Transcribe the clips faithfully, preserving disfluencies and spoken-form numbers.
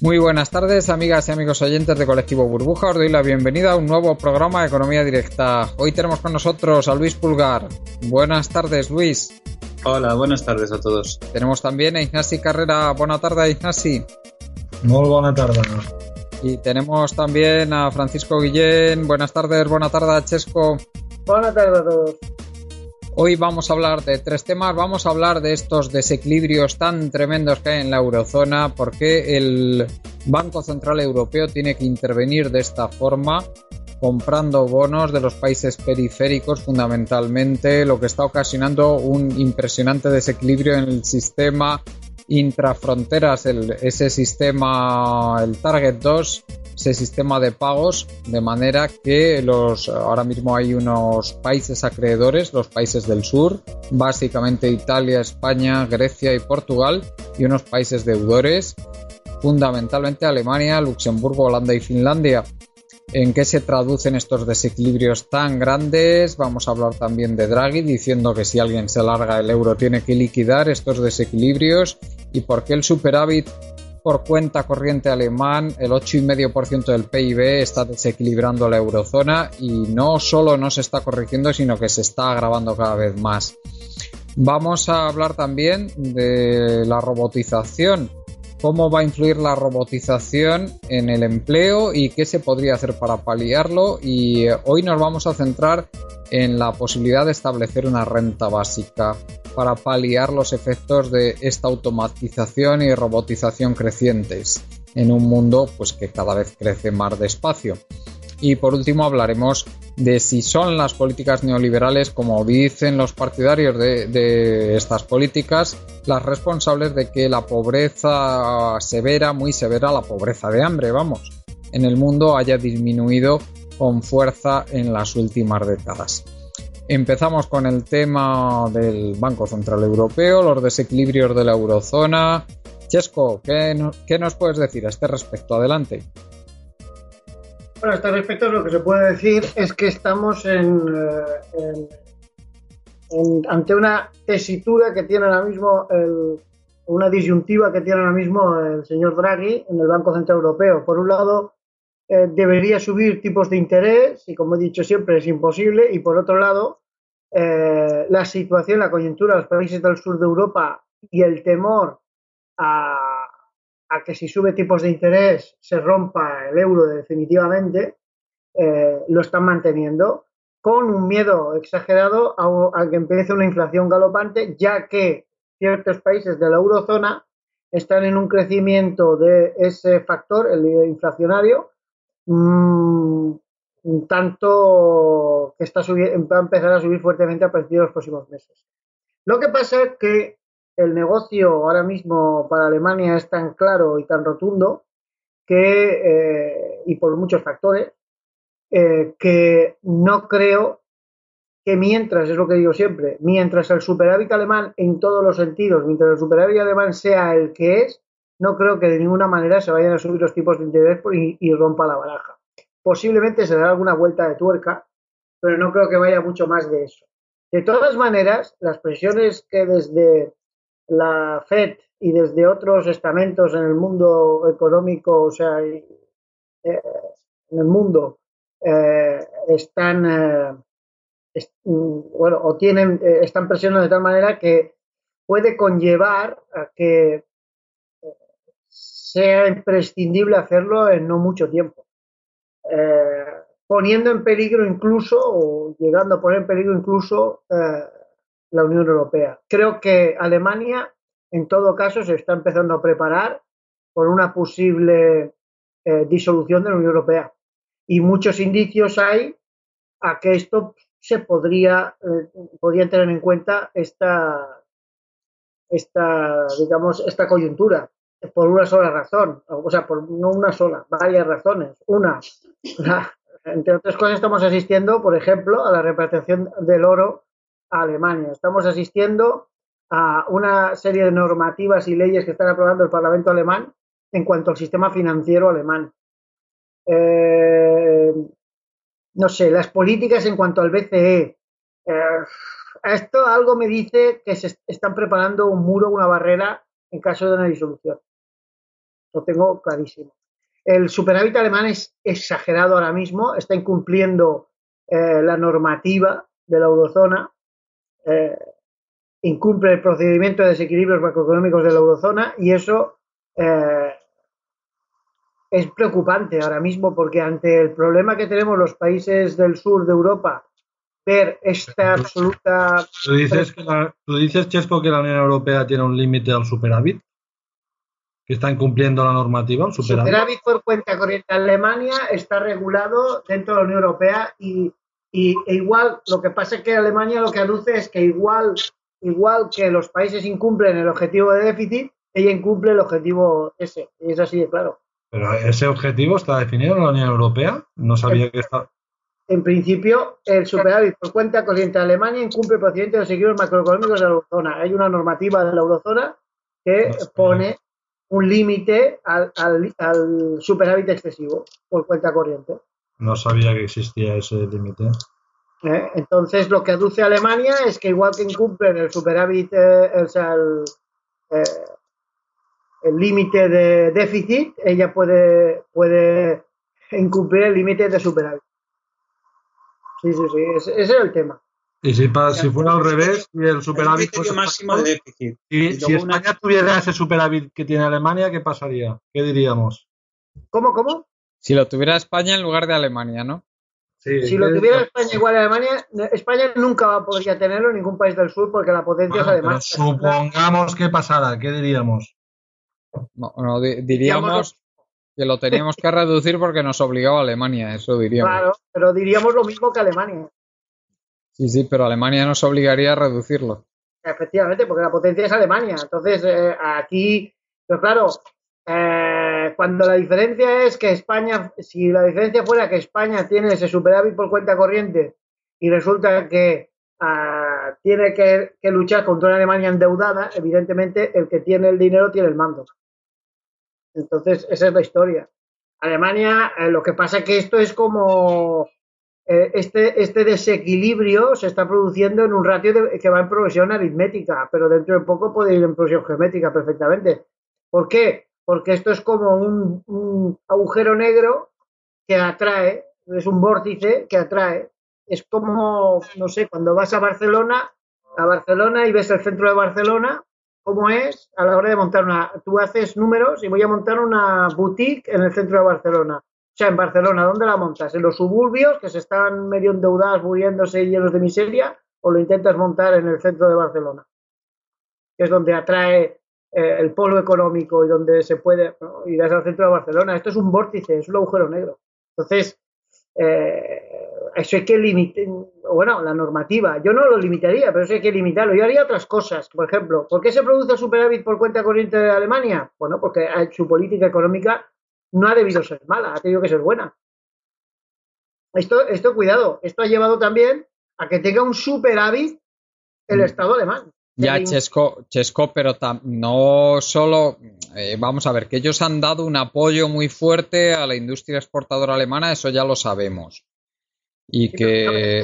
Muy buenas tardes, amigas y amigos oyentes de Colectivo Burbuja. Os doy la bienvenida a un nuevo programa de Economía Directa. Hoy tenemos con nosotros a Luis Pulgar. Buenas tardes, Luis. Hola, buenas tardes a todos. Tenemos también a Ignasi Carrera. Buena tarde, Ignasi. Muy buena tarde. Y tenemos también a Francisco Guillén. Buenas tardes, buena tarde, Chesco. Buenas tardes a todos. Hoy vamos a hablar de tres temas. Vamos a hablar de estos desequilibrios tan tremendos que hay en la eurozona, por qué el Banco Central Europeo tiene que intervenir de esta forma, comprando bonos de los países periféricos fundamentalmente, lo que está ocasionando un impresionante desequilibrio en el sistema intrafronteras, el, ese sistema, el Target dos, ese sistema de pagos, de manera que los ahora mismo hay unos países acreedores, los países del sur, básicamente Italia, España, Grecia y Portugal, y unos países deudores, fundamentalmente Alemania, Luxemburgo, Holanda y Finlandia. ¿En qué se traducen estos desequilibrios tan grandes? Vamos a hablar también de Draghi, diciendo que si alguien se larga el euro tiene que liquidar estos desequilibrios, y por qué el superávit por cuenta corriente alemán, el ocho coma cinco por ciento del P I B, está desequilibrando la eurozona y no solo no se está corrigiendo, sino que se está agravando cada vez más. Vamos a hablar también de la robotización. ¿Cómo va a influir la robotización en el empleo y qué se podría hacer para paliarlo? Y hoy nos vamos a centrar en la posibilidad de establecer una renta básica para paliar los efectos de esta automatización y robotización crecientes en un mundo pues que cada vez crece más despacio. Y por último hablaremos de si son las políticas neoliberales, como dicen los partidarios de, de estas políticas, las responsables de que la pobreza severa, muy severa, la pobreza de hambre, vamos, en el mundo haya disminuido con fuerza en las últimas décadas. Empezamos con el tema del Banco Central Europeo, los desequilibrios de la eurozona. Chesco, ¿qué, no, ¿qué nos puedes decir a este respecto? Adelante. Bueno, a este respecto lo que se puede decir es que estamos en, en, en ante una tesitura que tiene ahora mismo, el, una disyuntiva que tiene ahora mismo el señor Draghi en el Banco Central Europeo. Por un lado, eh, debería subir tipos de interés y, como he dicho siempre, es imposible. Y por otro lado, eh, la situación, la coyuntura de los países del sur de Europa y el temor a a que si sube tipos de interés se rompa el euro definitivamente, eh, lo están manteniendo con un miedo exagerado a, a que empiece una inflación galopante, ya que ciertos países de la eurozona están en un crecimiento de ese factor, el inflacionario, mmm, tanto que está subi- va a empezar a subir fuertemente a partir de los próximos meses. Lo que pasa es que el negocio ahora mismo para Alemania es tan claro y tan rotundo que, eh, y por muchos factores, eh, que no creo que mientras, es lo que digo siempre, mientras el superávit alemán en todos los sentidos, mientras el superávit alemán sea el que es, no creo que de ninguna manera se vayan a subir los tipos de interés y, y rompa la baraja. Posiblemente se dará alguna vuelta de tuerca, pero no creo que vaya mucho más de eso. De todas maneras, las presiones que desde la Fed y desde otros estamentos en el mundo económico, o sea, eh, en el mundo, eh, están, eh, est bueno, o tienen, eh, están presionando de tal manera que puede conllevar a que sea imprescindible hacerlo en no mucho tiempo, eh, poniendo en peligro incluso, o llegando a poner en peligro incluso, eh, la Unión Europea. Creo que Alemania, en todo caso, se está empezando a preparar por una posible eh, disolución de la Unión Europea. Y muchos indicios hay a que esto se podría, eh, podría tener en cuenta esta, esta, digamos, esta coyuntura, por una sola razón, o sea, por no una sola, varias razones. Una, la, entre otras cosas, estamos asistiendo, por ejemplo, a la repatriación del oro a Alemania. Estamos asistiendo a una serie de normativas y leyes que están aprobando el Parlamento alemán en cuanto al sistema financiero alemán. Eh, no sé, las políticas en cuanto al B C E. Eh, esto algo me dice que se están preparando un muro, una barrera en caso de una disolución. lo tengo clarísimo. El superávit alemán es exagerado ahora mismo, está incumpliendo eh, la normativa de la eurozona, eh, incumple el procedimiento de desequilibrios macroeconómicos de la eurozona y eso eh, es preocupante ahora mismo porque ante el problema que tenemos los países del sur de Europa, ver esta absoluta... ¿Tú dices, que la, ¿tú dices, Chesco, que la Unión Europea tiene un límite al superávit? ¿Que está incumpliendo la normativa, el superávit? Superávit por cuenta corriente. Alemania está regulado dentro de la Unión Europea y, y e igual, lo que pasa es que Alemania lo que aduce es que igual, igual que los países incumplen el objetivo de déficit, ella incumple el objetivo ese. Y es así de claro. ¿Pero ese objetivo está definido en la Unión Europea? No sabía en, que está... En principio, el superávit por cuenta corriente de Alemania incumple el procedimiento de los equilibrios macroeconómicos de la eurozona. Hay una normativa de la eurozona que no pone un límite al, al, al superávit excesivo por cuenta corriente. No sabía que existía ese límite. ¿Eh? Entonces, lo que aduce Alemania es que igual que incumplen el superávit, eh, o sea, el... Eh, el límite de déficit, ella puede, puede incumplir el límite de superávit. Sí, sí, sí, ese, ese es el tema. Y si, para, si fuera al revés, y el superávit... El límite máximo de déficit. Y, y si España una... tuviera ese superávit que tiene Alemania, ¿qué pasaría? ¿Qué diríamos? ¿Cómo, cómo? Si lo tuviera España en lugar de Alemania, ¿no? Sí, si lo tuviera España igual a Alemania, España nunca va a poder tenerlo en ningún país del sur porque la potencia bueno, es Alemania. Supongamos que pasara, ¿qué diríamos? No, no, diríamos que lo teníamos que reducir porque nos obligaba a Alemania, eso diríamos. Claro, pero diríamos lo mismo que Alemania. Sí, sí, pero Alemania nos obligaría a reducirlo. Efectivamente, porque la potencia es Alemania. Entonces, eh, aquí, pero claro, eh, cuando la diferencia es que España, si la diferencia fuera que España tiene ese superávit por cuenta corriente y resulta que uh, tiene que, que luchar contra una Alemania endeudada, evidentemente el que tiene el dinero tiene el mando. Entonces, esa es la historia. Alemania, eh, lo que pasa es que esto es como eh, este, este desequilibrio se está produciendo en un ratio de, que va en progresión aritmética, pero dentro de poco puede ir en progresión geométrica perfectamente. ¿Por qué? Porque esto es como un, un agujero negro que atrae, es un vórtice que atrae. Es como, no sé, cuando vas a Barcelona, a Barcelona y ves el centro de Barcelona, ¿cómo es? A la hora de montar una... Tú haces números y voy a montar una boutique en el centro de Barcelona. O sea, en Barcelona, ¿dónde la montas? ¿En los suburbios, que se están medio endeudados, muriéndose y llenos de miseria? ¿O lo intentas montar en el centro de Barcelona? Que es donde atrae eh, el polo económico y donde se puede... ¿no? Irás al centro de Barcelona. Esto es un vórtice, es un agujero negro. Entonces, eh, eso hay que limitar... Bueno, la normativa. Yo no lo limitaría, pero eso hay que limitarlo. Yo haría otras cosas. Por ejemplo, ¿por qué se produce el superávit por cuenta corriente de Alemania? Bueno, porque su política económica no ha debido ser mala, ha tenido que ser buena. Esto, esto, cuidado, esto ha llevado también a que tenga un superávit el Estado alemán. Ya, Chesco, Chesco, pero tam, no solo... Eh, vamos a ver, que ellos han dado un apoyo muy fuerte a la industria exportadora alemana, eso ya lo sabemos. Y que...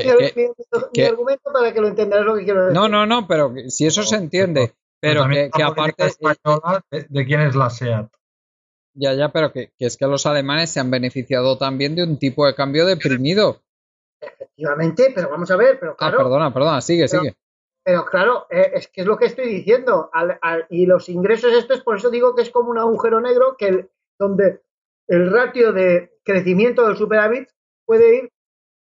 Mi argumento para que lo entendáis lo que quiero decir. No, no, no, pero si eso se entiende, pero que, que aparte... Española, ¿de, ¿De quién es la SEAT? Ya, ya, pero que, que es que los alemanes se han beneficiado también de un tipo de cambio deprimido. Efectivamente, pero vamos a ver, pero claro... Ah, perdona, perdona, sigue, pero, sigue. Pero claro, eh, es que es lo que estoy diciendo. Al, al, y los ingresos, esto es por eso digo que es como un agujero negro que el, donde el ratio de crecimiento del superávit puede ir,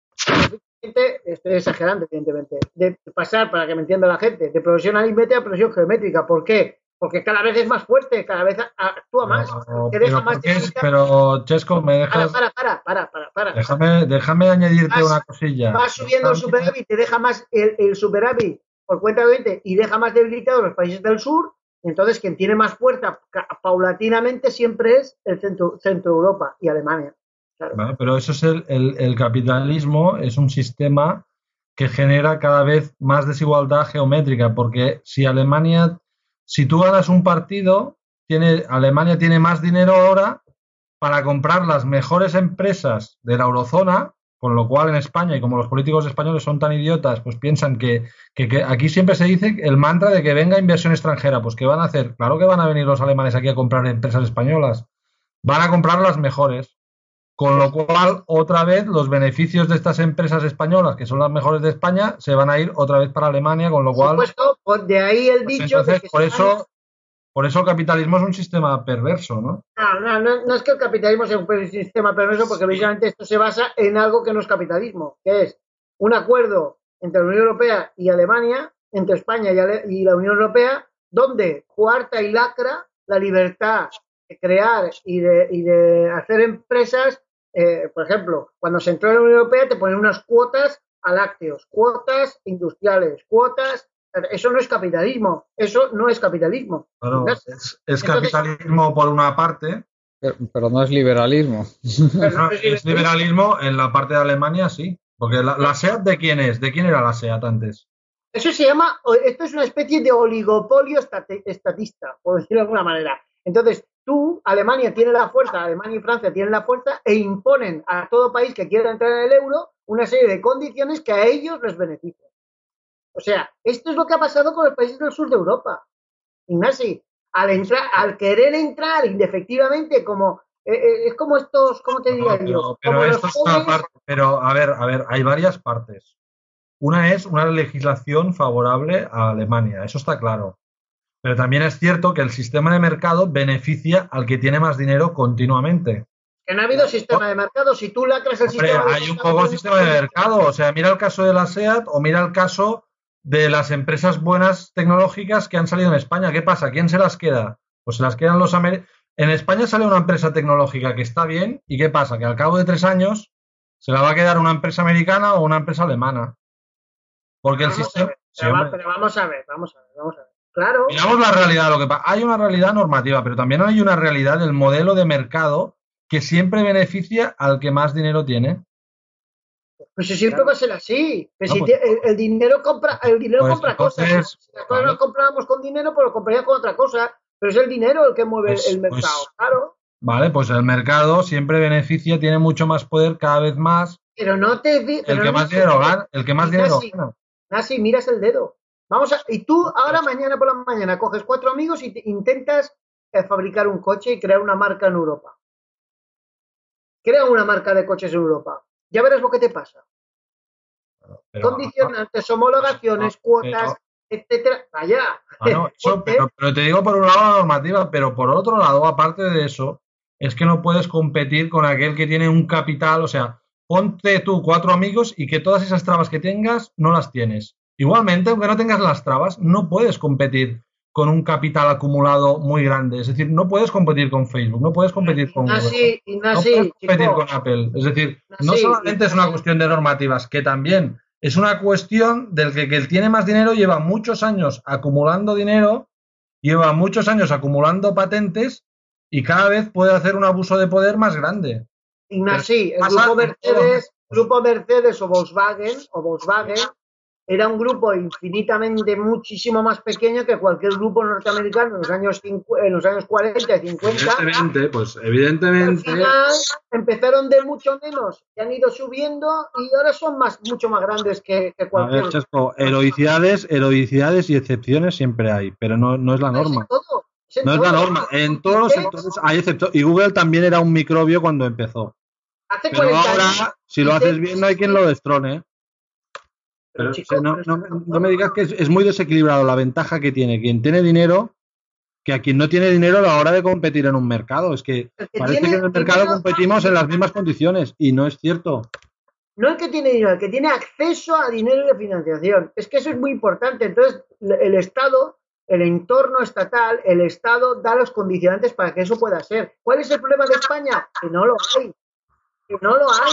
estoy exagerando evidentemente, de pasar, para que me entienda la gente, de progresión aritmética a progresión geométrica. ¿Por qué? Porque cada vez es más fuerte, cada vez actúa más. No, que deja más es, pero, Chesco, me dejas... Para, para, para, para, para. Déjame, déjame añadirte vas, una cosilla. Vas subiendo el superávit, te deja más el, el superávit por cuenta de veinte y deja más debilitados los países del sur. Entonces, quien tiene más fuerza paulatinamente siempre es el centro, centro Europa y Alemania. Claro. Vale, pero eso es el, el, el capitalismo, es un sistema que genera cada vez más desigualdad geométrica, porque si Alemania, si tú ganas un partido, tiene, Alemania tiene más dinero ahora para comprar las mejores empresas de la eurozona Con lo cual en España, y como los políticos españoles son tan idiotas, pues piensan que, que, que aquí siempre se dice el mantra de que venga inversión extranjera. Pues ¿qué van a hacer? Claro que van a venir los alemanes aquí a comprar empresas españolas. Van a comprar las mejores. Con lo cual, otra vez, los beneficios de estas empresas españolas, que son las mejores de España, se van a ir otra vez para Alemania, con lo cual... Por supuesto, pues de ahí el pues dicho... entonces, de que por España... eso... Por eso el capitalismo es un sistema perverso, ¿no? No, no, no, no es que el capitalismo sea un sistema perverso, porque precisamente esto se basa en algo que no es capitalismo, que es un acuerdo entre la Unión Europea y Alemania, entre España y, Ale y la Unión Europea, donde cuarta y lacra la libertad de crear y de, y de hacer empresas. Eh, por ejemplo, cuando se entró en la Unión Europea te ponen unas cuotas a lácteos, cuotas industriales, cuotas... Eso no es capitalismo, eso no es capitalismo. Claro, es, es capitalismo por una parte. Pero, pero no es liberalismo. Pero no, es liberalismo en la parte de Alemania, sí. Porque la, la SEAT, ¿de quién es? ¿De quién era la SEAT antes? Eso se llama, esto es una especie de oligopolio estatista, por decirlo de alguna manera. Entonces, tú, Alemania tiene la fuerza, Alemania y Francia tienen la fuerza e imponen a todo país que quiera entrar en el euro una serie de condiciones que a ellos les benefician. O sea, esto es lo que ha pasado con los países del sur de Europa. Ignasi, al entrar, al querer entrar indefectivamente, como eh, eh, es como estos, ¿cómo te diría no, pero, yo? Pero, como esto es una parte, pero a ver, a ver, hay varias partes. Una es una legislación favorable a Alemania, eso está claro. Pero también es cierto que el sistema de mercado beneficia al que tiene más dinero continuamente. Que no ha habido sistema de mercado, si tú lacras el Hombre, sistema de hay mercado... un poco sistema de mercado, o sea, mira el caso de la SEAT o mira el caso de las empresas buenas tecnológicas que han salido en España. ¿Qué pasa? ¿Quién se las queda? Pues se las quedan los americanos. En España sale una empresa tecnológica que está bien, ¿y qué pasa? Que al cabo de tres años se la va a quedar una empresa americana o una empresa alemana. Porque el vamos sistema... Ver, pero, sí, va, pero vamos a ver, vamos a ver, vamos a ver. Claro. Miramos la realidad, lo que pasa. Hay una realidad normativa, pero también hay una realidad del modelo de mercado que siempre beneficia al que más dinero tiene. Pues si siempre va a ser así. No, si pues, te, el, el dinero compra, el dinero pues compra entonces, cosas. Si las cosas vale. las comprábamos con dinero, pues lo compraríamos con otra cosa. Pero es el dinero el que mueve pues, el mercado, pues, claro. Vale, pues el mercado siempre beneficia, tiene mucho más poder cada vez más. Pero no te pero el que no más dinero gana, el que más dinero gana. Así, miras el dedo. Vamos a, y tú ahora mañana por la mañana coges cuatro amigos y te, intentas eh, fabricar un coche y crear una marca en Europa. Crea una marca de coches en Europa. Ya verás lo que te pasa. Pero, condicionantes, homologaciones, no, cuotas, pero, etcétera. Vaya. Ah, no, eso, pero, pero te digo por un lado la normativa, pero por otro lado, aparte de eso, es que no puedes competir con aquel que tiene un capital, o sea, ponte tú cuatro amigos y que todas esas trabas que tengas no las tienes. Igualmente, aunque no tengas las trabas, no puedes competir con un capital acumulado muy grande. Es decir, no puedes competir con Facebook, no puedes competir con Google, no puedes competir chico. con Apple. Es decir, no solamente es una cuestión de normativas, que también es una cuestión del que, que el tiene más dinero lleva muchos años acumulando dinero, lleva muchos años acumulando patentes y cada vez puede hacer un abuso de poder más grande. Ignasi, el grupo Mercedes, grupo Mercedes o Volkswagen o Volkswagen era un grupo infinitamente muchísimo más pequeño que cualquier grupo norteamericano en los años en los años cuarenta y cincuenta. Evidentemente, pues evidentemente. Al final empezaron de mucho menos y han ido subiendo y ahora son más mucho más grandes que, que cualquier. A ver, Chesco, heroicidades, heroicidades y excepciones siempre hay, pero no, no es la norma. Es todo, es no todo. es la norma. En todos los sectores hay excepciones. Y Google también era un microbio cuando empezó. Hace pero ahora, años, si lo haces bien, no hay quien lo destrone. Pero, chico, o sea, no, no, no me digas que es, es muy desequilibrado la ventaja que tiene quien tiene dinero que a quien no tiene dinero a la hora de competir en un mercado. Es que, que parece que en el mercado dinero, competimos en las mismas condiciones y no es cierto. No el que tiene dinero, el que tiene acceso a dinero y de financiación. Es que eso es muy importante. Entonces, el Estado, el entorno estatal, el Estado da los condicionantes para que eso pueda ser. ¿Cuál es el problema de España? Que no lo hay. Que no lo hay.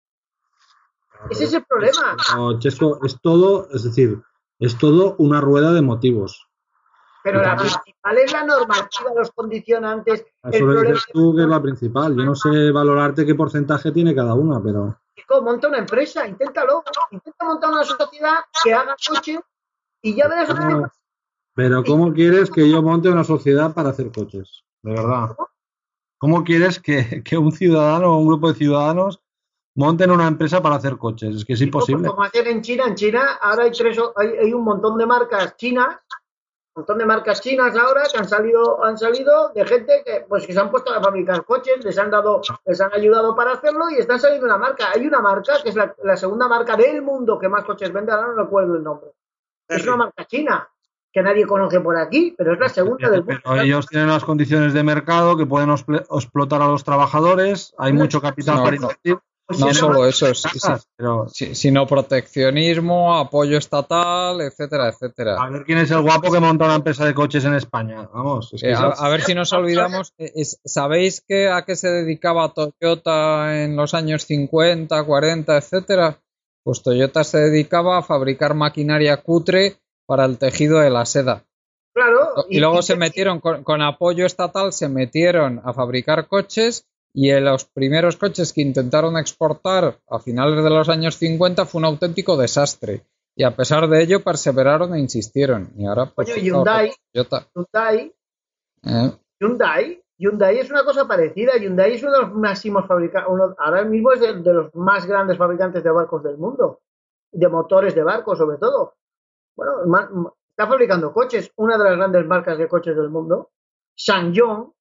Ese es el problema. No, Chesco, es todo, es decir, es todo una rueda de motivos. Pero la principal es la normativa, los condicionantes. Eso lo dices tú que es la principal. Yo no sé valorarte qué porcentaje tiene cada una, pero... Chico, monta una empresa, inténtalo. Intenta montar una sociedad que haga coches y ya verás lo que pasa. Pero ¿cómo quieres que yo monte una sociedad para hacer coches? De verdad. ¿Cómo quieres que, que un ciudadano o un grupo de ciudadanos monten una empresa para hacer coches. Es que es imposible. Como hacen en China, en China ahora hay, tres, hay, hay un montón de marcas chinas, un montón de marcas chinas ahora que han salido, han salido de gente que, pues, que se han puesto a fabricar coches, les han dado, les han ayudado para hacerlo y están saliendo una marca. Hay una marca que es la, la segunda marca del mundo que más coches vende, ahora no recuerdo el nombre. Es una marca china que nadie conoce por aquí, pero es la segunda del mundo. Pero ellos tienen las condiciones de mercado que pueden explotar a los trabajadores, hay mucho capital no, para no. invertir. No solo eso, es, Casas, pero... sino proteccionismo, apoyo estatal, etcétera, etcétera. A ver quién es el guapo que monta una empresa de coches en España. Vamos, es que eh, a, a ver si nos olvidamos. Es, ¿Sabéis que a qué se dedicaba Toyota en los años cincuenta, cuarenta, etcétera? Pues Toyota se dedicaba a fabricar maquinaria cutre para el tejido de la seda. Claro. Y, y luego y, se metieron, con, con apoyo estatal, se metieron a fabricar coches. Y en los primeros coches que intentaron exportar a finales de los años cincuenta fue un auténtico desastre. Y a pesar de ello perseveraron e insistieron. Y ahora pues, Oye, Hyundai, Toyota. Hyundai, ¿Eh? Hyundai, Hyundai es una cosa parecida. Hyundai es uno de los máximos fabricantes, ahora mismo es de, de los más grandes fabricantes de barcos del mundo, de motores de barcos sobre todo. Bueno, está fabricando coches, una de las grandes marcas de coches del mundo, SsangYong,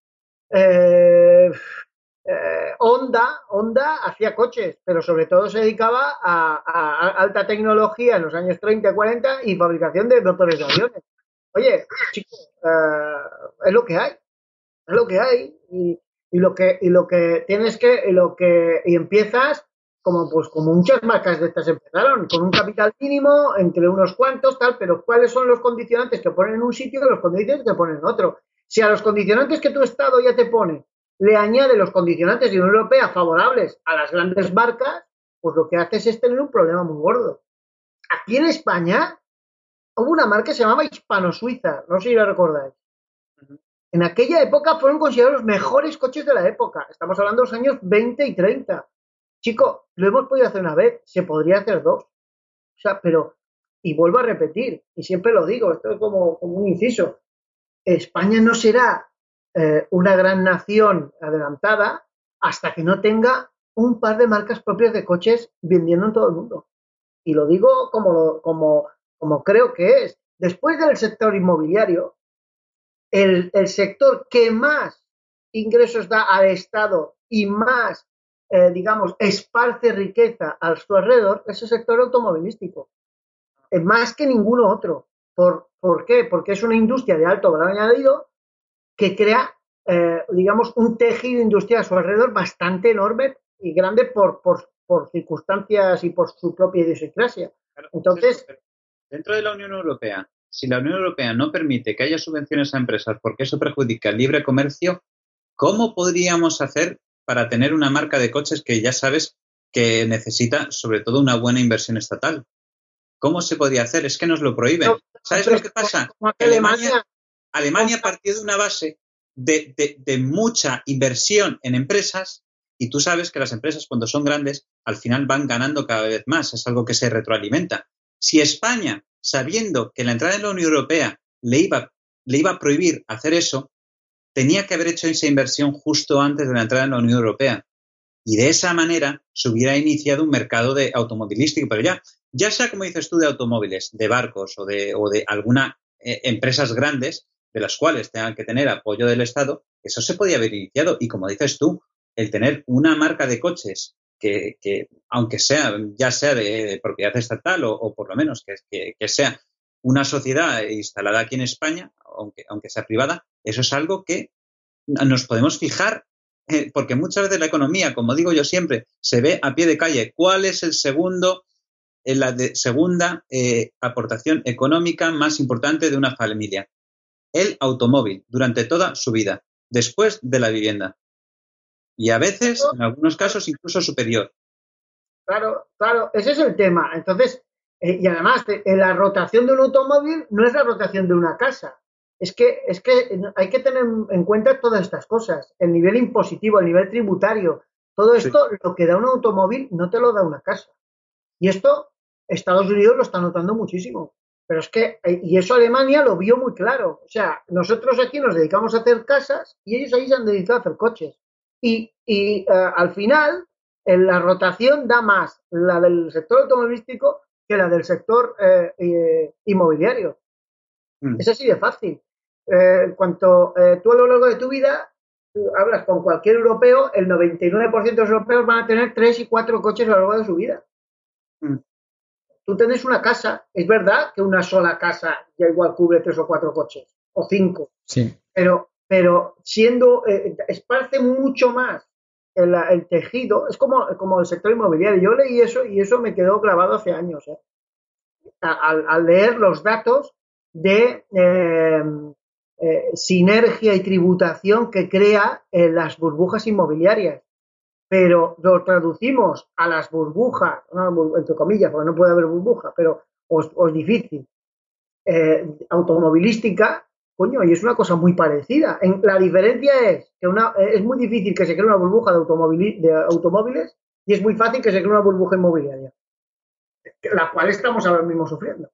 eh, Eh, Honda, Honda hacía coches, pero sobre todo se dedicaba a, a, a alta tecnología en los años treinta y cuarenta y fabricación de motores de aviones. Oye, chicos, eh, es lo que hay, es lo que hay y, y lo que y lo que tienes que y lo que y empiezas como pues como muchas marcas de estas empezaron con un capital mínimo entre unos cuantos tal, pero ¿cuáles son los condicionantes que ponen en un sitio y los condicionantes que ponen en otro? Si a los condicionantes que tu estado ya te pone le añade los condicionantes de la Unión Europea favorables a las grandes marcas, pues lo que haces es tener un problema muy gordo. Aquí en España hubo una marca que se llamaba Hispano-Suiza, no sé si la recordáis. En aquella época fueron considerados los mejores coches de la época. Estamos hablando de los años veinte y treinta. Chico, lo hemos podido hacer una vez, se podría hacer dos. O sea, pero, y vuelvo a repetir, y siempre lo digo, esto es como, como un inciso, España no será Eh, una gran nación adelantada hasta que no tenga un par de marcas propias de coches vendiendo en todo el mundo. Y lo digo como, lo, como, como creo que es. Después del sector inmobiliario, el, el sector que más ingresos da al Estado y más, eh, digamos, esparce riqueza a su alrededor es el sector automovilístico. Es más que ninguno otro. ¿Por, ¿Por qué? Porque es una industria de alto valor añadido que crea, eh, digamos, un tejido industrial a su alrededor bastante enorme y grande por, por, por circunstancias y por su propia idiosincrasia. Claro, Entonces, dentro de la Unión Europea, si la Unión Europea no permite que haya subvenciones a empresas porque eso perjudica el libre comercio, ¿cómo podríamos hacer para tener una marca de coches que ya sabes que necesita sobre todo una buena inversión estatal? ¿Cómo se podría hacer? Es que nos lo prohíben. No, ¿Sabes pero, lo que pasa? Alemania, Alemania, Alemania partió de una base de, de, de mucha inversión en empresas y tú sabes que las empresas cuando son grandes al final van ganando cada vez más. Es algo que se retroalimenta. Si España, sabiendo que la entrada en la Unión Europea le iba, le iba a prohibir hacer eso, tenía que haber hecho esa inversión justo antes de la entrada en la Unión Europea. Y de esa manera se hubiera iniciado un mercado de automovilístico. Pero ya, ya sea como dices tú, de automóviles, de barcos o de, o de algunas eh, empresas grandes de las cuales tengan que tener apoyo del Estado, eso se podía haber iniciado. Y como dices tú, el tener una marca de coches que, que aunque sea, ya sea de, de propiedad estatal o, o por lo menos que, que, que sea una sociedad instalada aquí en España, aunque, aunque sea privada, eso es algo que nos podemos fijar. Eh, porque muchas veces la economía, como digo yo siempre, se ve a pie de calle. ¿Cuál es el segundo, eh, la de, segunda eh, aportación económica más importante de una familia? El automóvil, durante toda su vida, después de la vivienda. Y a veces, en algunos casos, incluso superior. Claro, claro, ese es el tema. Entonces, eh, y además, eh, la rotación de un automóvil no es la rotación de una casa. Es que, es que hay que tener en cuenta todas estas cosas. El nivel impositivo, el nivel tributario, todo esto, sí. Lo que da un automóvil no te lo da una casa. Y esto, Estados Unidos lo está notando muchísimo. Pero es que, y eso Alemania lo vio muy claro. O sea, nosotros aquí nos dedicamos a hacer casas y ellos ahí se han dedicado a hacer coches. Y, y uh, al final, en la rotación da más la del sector automovilístico que la del sector eh, eh, inmobiliario. Mm. Es así de fácil. Eh, en cuanto eh, tú a lo largo de tu vida hablas con cualquier europeo, el noventa y nueve por ciento de los europeos van a tener tres y cuatro coches a lo largo de su vida. Mm. Tú tienes una casa, es verdad que una sola casa ya igual cubre tres o cuatro coches, o cinco. Sí. Pero, pero siendo, eh, esparce mucho más el, el tejido, es como, como el sector inmobiliario. Yo leí eso y eso me quedó grabado hace años, ¿eh? Al, al leer los datos de eh, eh, sinergia y tributación que crea eh, las burbujas inmobiliarias. Pero lo traducimos a las burbujas, no, entre comillas, porque no puede haber burbuja, pero o es difícil, eh, automovilística, coño, y es una cosa muy parecida. En, la diferencia es que una, es muy difícil que se cree una burbuja de, automóvil, de automóviles y es muy fácil que se cree una burbuja inmobiliaria, la cual estamos ahora mismo sufriendo.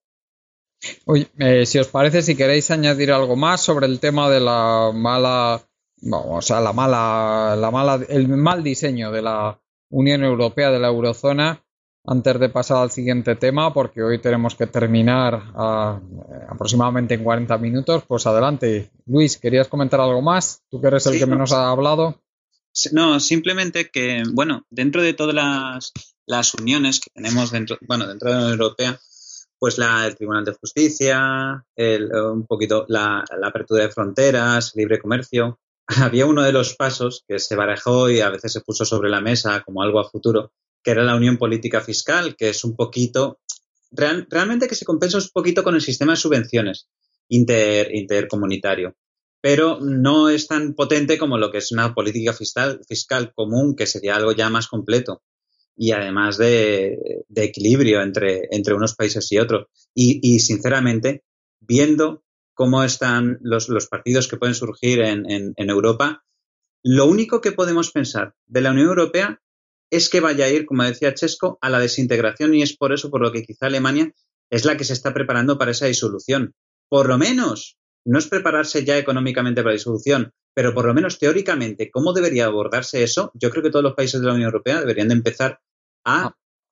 Oye, eh, si os parece, si queréis añadir algo más sobre el tema de la mala, vamos, o sea, la mala, la mala, el mal diseño de la Unión Europea, de la eurozona, antes de pasar al siguiente tema, porque hoy tenemos que terminar a, eh, aproximadamente en cuarenta minutos, pues adelante. Luis, ¿querías comentar algo más? Tú que eres el sí, que no, menos ha hablado. No, simplemente que, bueno, dentro de todas las, las uniones que tenemos dentro, bueno, dentro de la Unión Europea, pues la, el Tribunal de Justicia, el, un poquito la, la apertura de fronteras, libre comercio. Había uno de los pasos que se barajó y a veces se puso sobre la mesa como algo a futuro, que era la unión política fiscal, que es un poquito, real, realmente que se compensa un poquito con el sistema de subvenciones inter, intercomunitario, pero no es tan potente como lo que es una política fiscal, fiscal común, que sería algo ya más completo. Y además de, de equilibrio entre, entre unos países y otros. Y, y sinceramente, viendo cómo están los, los partidos que pueden surgir en, en, en Europa, lo único que podemos pensar de la Unión Europea es que vaya a ir, como decía Chesco, a la desintegración, y es por eso por lo que quizá Alemania es la que se está preparando para esa disolución. Por lo menos, no es prepararse ya económicamente para la disolución, pero por lo menos teóricamente, ¿cómo debería abordarse eso? Yo creo que todos los países de la Unión Europea deberían de empezar a,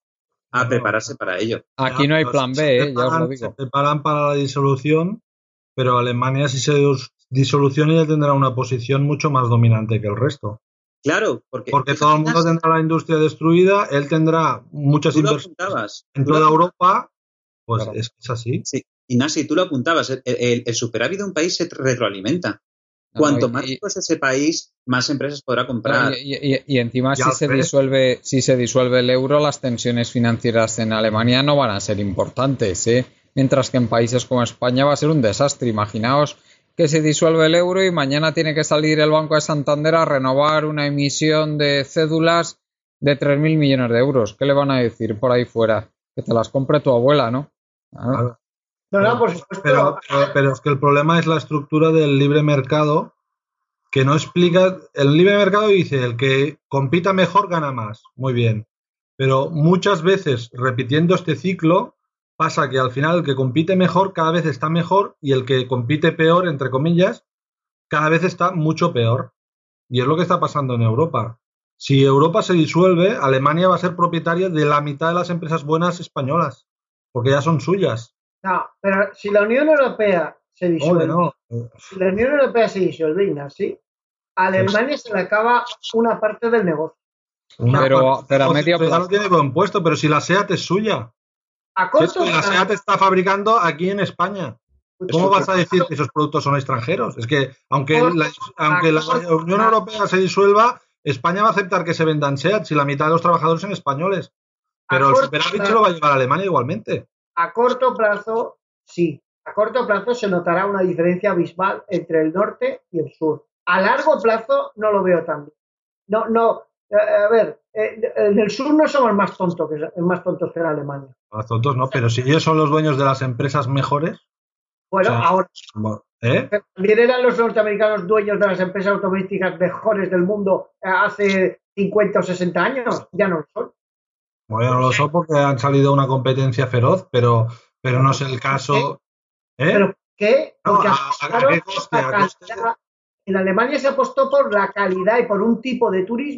a prepararse para ello. Aquí no hay plan B, eh, ya os lo digo. Se preparan para la disolución, pero Alemania, si se disoluciona, ya tendrá una posición mucho más dominante que el resto. Claro, porque, porque todo el mundo tendrá la industria destruida, él tendrá muchas inversiones en toda Europa, pues claro. es, es así. Sí, Ignasi, tú lo apuntabas, el, el, el superávit de un país se retroalimenta. Cuanto no, y, más rico es ese país, más empresas podrá comprar. Y, y, y encima, ya si se, disuelve, si se disuelve el euro, las tensiones financieras en Alemania no van a ser importantes, ¿eh? Mientras que en países como España va a ser un desastre. Imaginaos que se disuelve el euro y mañana tiene que salir el Banco de Santander a renovar una emisión de cédulas de tres mil millones de euros. ¿Qué le van a decir por ahí fuera? Que te las compre tu abuela, ¿no? Claro. No, no, por supuesto. Pero, pero, pero es que el problema es la estructura del libre mercado, que no explica. El libre mercado dice, el que compita mejor gana más. Muy bien. Pero muchas veces, repitiendo este ciclo, pasa que al final el que compite mejor cada vez está mejor y el que compite peor, entre comillas, cada vez está mucho peor. Y es lo que está pasando en Europa. Si Europa se disuelve, Alemania va a ser propietaria de la mitad de las empresas buenas españolas, porque ya son suyas. No, pero si la Unión Europea se disuelve, no. si la Unión Europea se disuelve, ¿sí? A Alemania pues, se le acaba una parte del negocio. Una pero, parte, pero a medio plazo. No tiene buen puesto, pero si la SEAT es suya. A corto si la SEAT está fabricando aquí en España. ¿Cómo vas a decir que esos productos son extranjeros? Es que aunque la, aunque la Unión Europea se disuelva, España va a aceptar que se vendan SEAT si la mitad de los trabajadores son españoles. Pero el superávit se lo va a llevar a Alemania igualmente. A corto plazo, sí. A corto plazo se notará una diferencia abismal entre el norte y el sur. A largo plazo no lo veo tan bien. No, no. A ver, en el sur no somos más tontos que más tontos que en Alemania. Más tontos no, pero si ellos son los dueños de las empresas mejores. Bueno, o sea, ahora. ¿Eh? También eran los norteamericanos dueños de las empresas automovilísticas mejores del mundo hace cincuenta o sesenta años. Ya no lo son. Bueno, no lo son porque han salido una competencia feroz, pero, pero no es el caso. ¿Eh? ¿Pero qué? Porque no, a, a, a qué coste, a coste. En Alemania se apostó por la calidad y por un tipo de turismo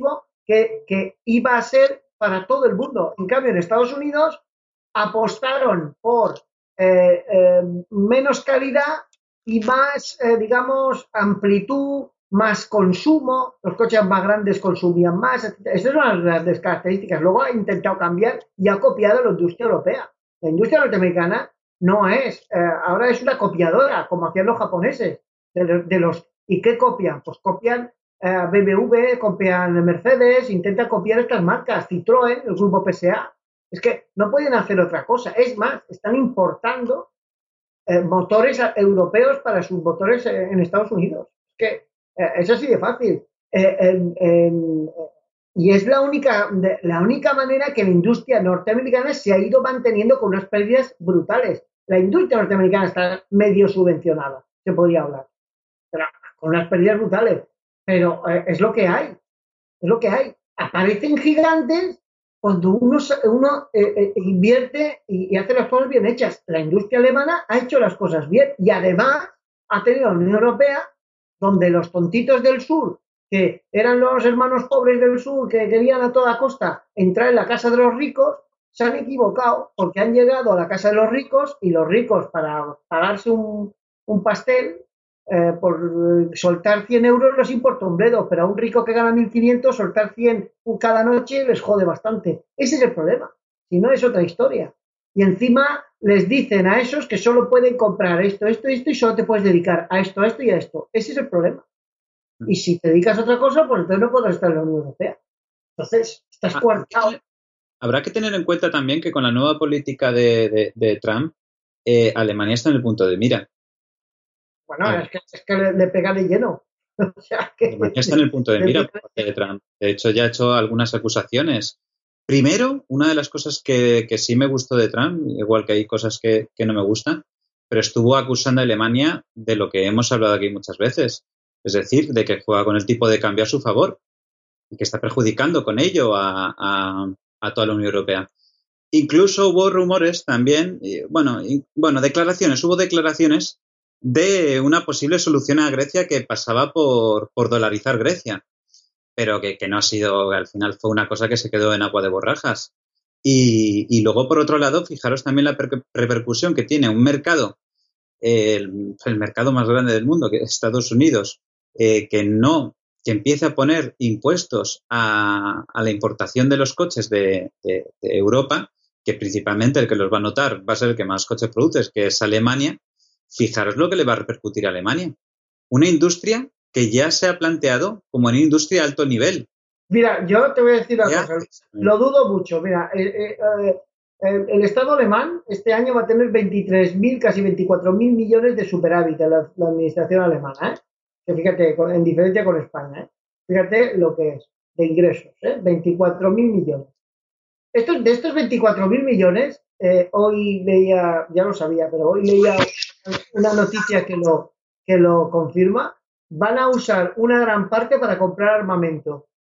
que, que iba a ser para todo el mundo. En cambio, en Estados Unidos apostaron por eh, eh, menos calidad y más, eh, digamos, amplitud, más consumo. Los coches más grandes consumían más. Esas son las grandes características. Luego ha intentado cambiar y ha copiado la industria europea. La industria norteamericana no es, eh, ahora es una copiadora, como hacían los japoneses. De los, de los, ¿Y qué copian? Pues copian eh, B M W, copian Mercedes, intentan copiar estas marcas, Citroën, el grupo P S A. Es que no pueden hacer otra cosa. Es más, están importando eh, motores europeos para sus motores eh, en Estados Unidos. Es que eh, es así de fácil. Eh, en, en, y es la única, de, la única manera que la industria norteamericana se ha ido manteniendo con unas pérdidas brutales. La industria norteamericana está medio subvencionada, se podría hablar, pero con unas pérdidas brutales. Pero eh, es lo que hay. Es lo que hay. Aparecen gigantes cuando uno, uno eh, eh, invierte y, y hace las cosas bien hechas. La industria alemana ha hecho las cosas bien y además ha tenido la Unión Europea, donde los tontitos del sur, que eran los hermanos pobres del sur que querían a toda costa entrar en la casa de los ricos, se han equivocado porque han llegado a la casa de los ricos y los ricos, para pagarse un, un pastel, eh, por soltar cien euros les importa un bledo, pero a un rico que gana mil quinientos soltar cien cada noche les jode bastante. Ese es el problema, si no es otra historia. Y encima les dicen a esos que solo pueden comprar esto, esto y esto y solo te puedes dedicar a esto, a esto y a esto. Ese es el problema. Y si te dedicas a otra cosa, pues entonces no podrás estar en la Unión Europea. Entonces, estás ah, coartado. Habrá que tener en cuenta también que con la nueva política de, de, de Trump, eh, Alemania está en el punto de mira. Bueno, ah. es que, es que le, le pega de lleno. O sea, que, Alemania está en el punto de mira por parte de Trump. De hecho, ya ha hecho algunas acusaciones. Primero, una de las cosas que, que sí me gustó de Trump, igual que hay cosas que, que no me gustan, pero estuvo acusando a Alemania de lo que hemos hablado aquí muchas veces. Es decir, de que juega con el tipo de cambio a su favor y que está perjudicando con ello a, a, a toda la Unión Europea. Incluso hubo rumores también, y, bueno, y, bueno, declaraciones, hubo declaraciones de una posible solución a Grecia que pasaba por, por dolarizar Grecia, pero que, que no ha sido, al final fue una cosa que se quedó en agua de borrajas. Y, y luego, por otro lado, fijaros también la per- repercusión que tiene un mercado, eh, el, el mercado más grande del mundo, que es Estados Unidos, eh, que no, que empiece a poner impuestos a, a la importación de los coches de, de, de Europa, que principalmente el que los va a notar va a ser el que más coches produce, que es Alemania. Fijaros lo que le va a repercutir a Alemania. Una industria que ya se ha planteado como una industria de alto nivel. Mira, yo te voy a decir una ya. cosa, lo dudo mucho. Mira, eh, eh, el, el Estado alemán este año va a tener veintitrés mil, casi veinticuatro mil millones de superávit de la, la administración alemana, ¿eh? Que fíjate, en diferencia con España, ¿eh? Fíjate lo que es de ingresos, ¿eh? veinticuatro mil millones. Estos, de estos veinticuatro mil millones, eh, hoy leía, ya lo sabía, pero hoy leía una noticia que lo, que lo confirma, van a usar una gran parte para comprar armamento.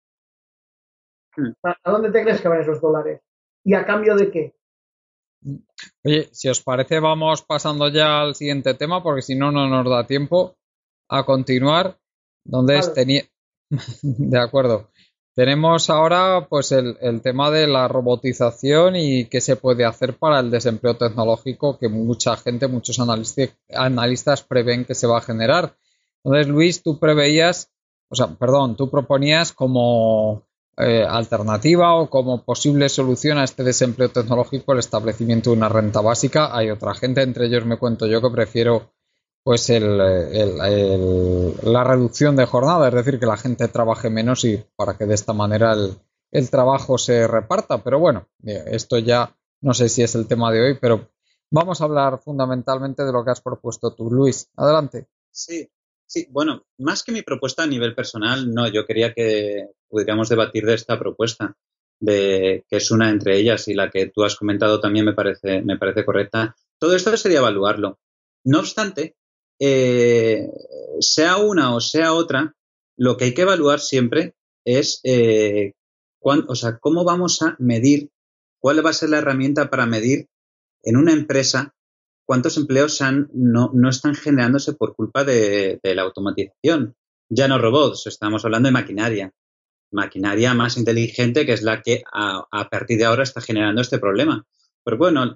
¿A dónde te crees que van esos dólares? ¿Y a cambio de qué? Oye, si os parece, vamos pasando ya al siguiente tema, porque si no, no nos da tiempo a continuar. Donde vale. tenía... De acuerdo. Tenemos ahora pues el, el tema de la robotización y qué se puede hacer para el desempleo tecnológico que mucha gente, muchos analistas, analistas prevén que se va a generar. Entonces, Luis, tú preveías, o sea, perdón, tú proponías como eh, alternativa o como posible solución a este desempleo tecnológico el establecimiento de una renta básica. Hay otra gente, entre ellos me cuento yo, que prefiero pues el, el, el, la reducción de jornada, es decir, que la gente trabaje menos y para que de esta manera el, el trabajo se reparta. Pero bueno, esto ya no sé si es el tema de hoy, pero vamos a hablar fundamentalmente de lo que has propuesto tú. Luis, adelante. Sí, sí, bueno, más que mi propuesta a nivel personal, no, yo quería que pudiéramos debatir de esta propuesta, de que es una entre ellas y la que tú has comentado también me parece, me parece correcta. Todo esto sería evaluarlo. No obstante, Eh, sea una o sea otra, lo que hay que evaluar siempre es eh, cuán, o sea, cómo vamos a medir, cuál va a ser la herramienta para medir en una empresa cuántos empleos han, no, no están generándose por culpa de, de la automatización. Ya no robots, estamos hablando de maquinaria. maquinaria más inteligente, que es la que a, a partir de ahora está generando este problema. Pero bueno,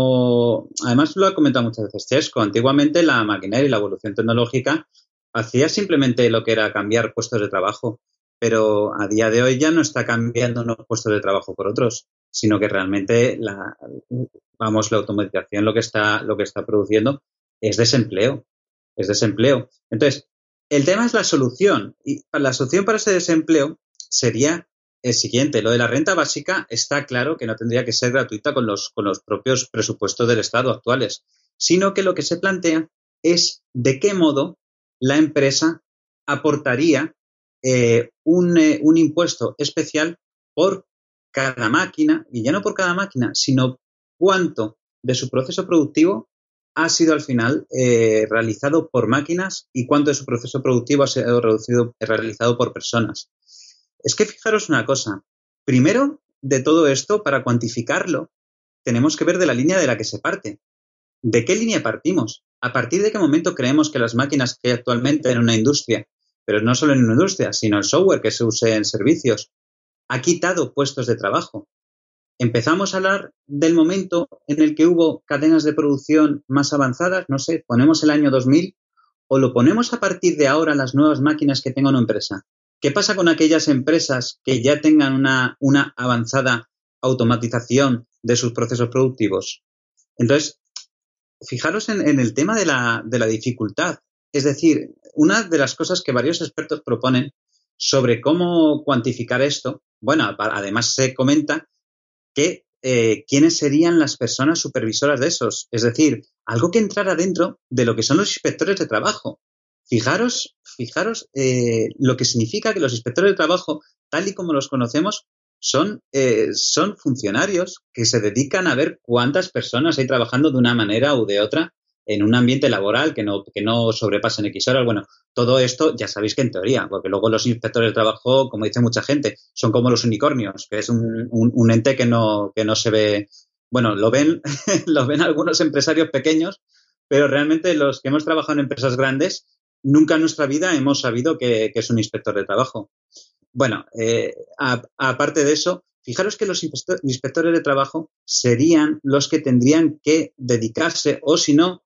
como además lo ha comentado muchas veces Chesco, antiguamente la maquinaria y la evolución tecnológica hacía simplemente lo que era cambiar puestos de trabajo, pero a día de hoy ya no está cambiando unos puestos de trabajo por otros, sino que realmente la, vamos, la automatización lo que está, lo que está produciendo es desempleo, es desempleo. Entonces, el tema es la solución, y la solución para ese desempleo sería el siguiente. Lo de la renta básica está claro que no tendría que ser gratuita con los, con los propios presupuestos del Estado actuales, sino que lo que se plantea es de qué modo la empresa aportaría eh, un, eh, un impuesto especial por cada máquina, y ya no por cada máquina, sino cuánto de su proceso productivo ha sido al final eh, realizado por máquinas y cuánto de su proceso productivo ha sido reducido, realizado por personas. Es que fijaros una cosa, primero de todo esto, para cuantificarlo, tenemos que ver de la línea de la que se parte. ¿De qué línea partimos? ¿A partir de qué momento creemos que las máquinas que hay actualmente en una industria, pero no solo en una industria, sino el software que se use en servicios, ha quitado puestos de trabajo? Empezamos a hablar del momento en el que hubo cadenas de producción más avanzadas, no sé, ponemos el año dos mil, o lo ponemos a partir de ahora las nuevas máquinas que tenga una empresa. ¿Qué pasa con aquellas empresas que ya tengan una, una avanzada automatización de sus procesos productivos? Entonces, fijaros en, en el tema de la, de la dificultad. Es decir, una de las cosas que varios expertos proponen sobre cómo cuantificar esto, bueno, además se comenta que eh, quiénes serían las personas supervisoras de esos. Es decir, algo que entrara dentro de lo que son los inspectores de trabajo. Fijaros, fijaros eh, lo que significa que los inspectores de trabajo, tal y como los conocemos, son, eh, son funcionarios que se dedican a ver cuántas personas hay trabajando de una manera u de otra en un ambiente laboral que no, que no sobrepasen X horas. Bueno, todo esto ya sabéis que en teoría, porque luego los inspectores de trabajo, como dice mucha gente, son como los unicornios, que es un, un, un ente que no, que no se ve, bueno, lo ven, lo ven algunos empresarios pequeños, pero realmente los que hemos trabajado en empresas grandes, nunca en nuestra vida hemos sabido que, que es un inspector de trabajo. Bueno, eh, a, aparte de eso, fijaros que los inspectores de trabajo serían los que tendrían que dedicarse, o si no,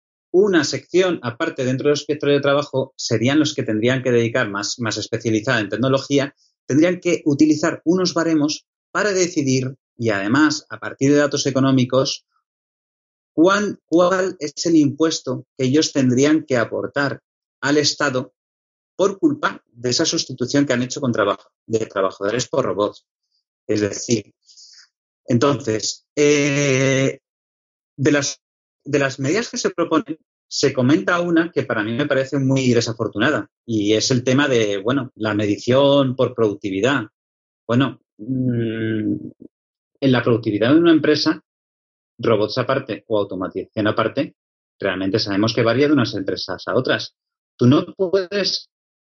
una sección aparte dentro de los inspectores de trabajo serían los que tendrían que dedicar más, más especializada en tecnología, tendrían que utilizar unos baremos para decidir, y además, a partir de datos económicos, cuál, cuál es el impuesto que ellos tendrían que aportar al Estado por culpa de esa sustitución que han hecho con trabajo, de trabajadores por robots. Es decir, entonces, eh, de las de las medidas que se proponen, se comenta una que para mí me parece muy desafortunada, y es el tema de, bueno, la medición por productividad. Bueno, mmm, en la productividad de una empresa, robots aparte o automatización aparte, realmente sabemos que varía de unas empresas a otras. Tú no puedes,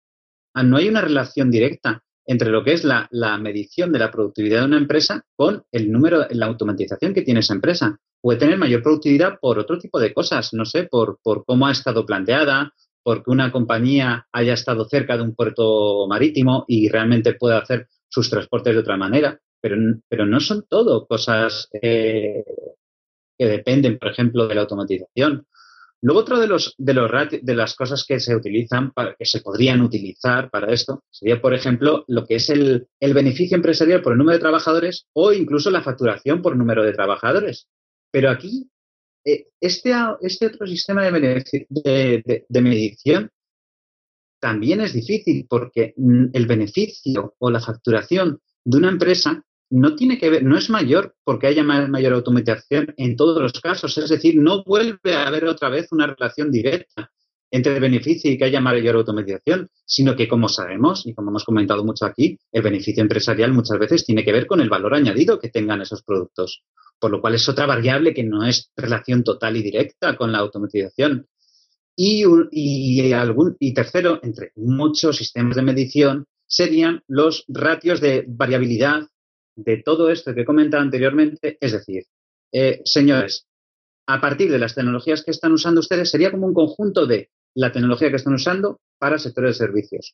no hay una relación directa entre lo que es la, la medición de la productividad de una empresa con el número, la automatización que tiene esa empresa. Puede tener mayor productividad por otro tipo de cosas, no sé, por, por cómo ha estado planteada, porque una compañía haya estado cerca de un puerto marítimo y realmente pueda hacer sus transportes de otra manera, pero, pero no son todo cosas eh, que dependen, por ejemplo, de la automatización. Luego, otro de los de los de las cosas que se utilizan, para, que se podrían utilizar para esto, sería, por ejemplo, lo que es el, el beneficio empresarial por el número de trabajadores o incluso la facturación por número de trabajadores. Pero aquí, eh, este, este otro sistema de, beneficio, de, de, de medición también es difícil, porque el beneficio o la facturación de una empresa no tiene que ver, no es mayor porque haya mayor automatización en todos los casos. Es decir, no vuelve a haber otra vez una relación directa entre el beneficio y que haya mayor automatización, sino que, como sabemos y como hemos comentado mucho aquí, el beneficio empresarial muchas veces tiene que ver con el valor añadido que tengan esos productos, por lo cual es otra variable que no es relación total y directa con la automatización. Y, y, algún, y tercero, entre muchos sistemas de medición, serían los ratios de variabilidad de todo esto que he comentado anteriormente. Es decir, eh, señores, a partir de las tecnologías que están usando ustedes, sería como un conjunto de la tecnología que están usando para sectores de servicios,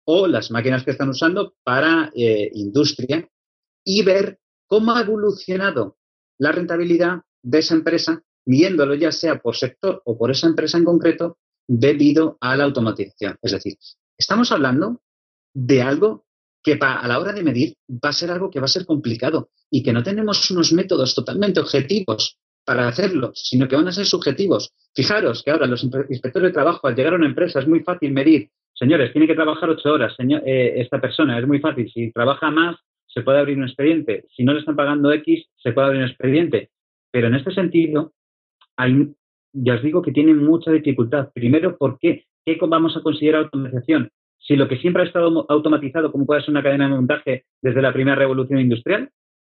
o las máquinas que están usando para eh, industria y ver cómo ha evolucionado la rentabilidad de esa empresa, midiéndolo ya sea por sector o por esa empresa en concreto, debido a la automatización. Es decir, estamos hablando de algo que pa, a la hora de medir va a ser algo que va a ser complicado y que no tenemos unos métodos totalmente objetivos para hacerlo, sino que van a ser subjetivos. Fijaros que ahora los inspectores de trabajo, al llegar a una empresa, es muy fácil medir. Señores, tiene que trabajar ocho horas. Señor, eh, esta persona es muy fácil. Si trabaja más, se puede abrir un expediente. Si no le están pagando X, se puede abrir un expediente. Pero en este sentido, hay, ya os digo que tiene mucha dificultad. Primero, ¿por qué? ¿Qué vamos a considerar automatización? Si lo que siempre ha estado automatizado, como puede ser una cadena de montaje desde la primera revolución industrial,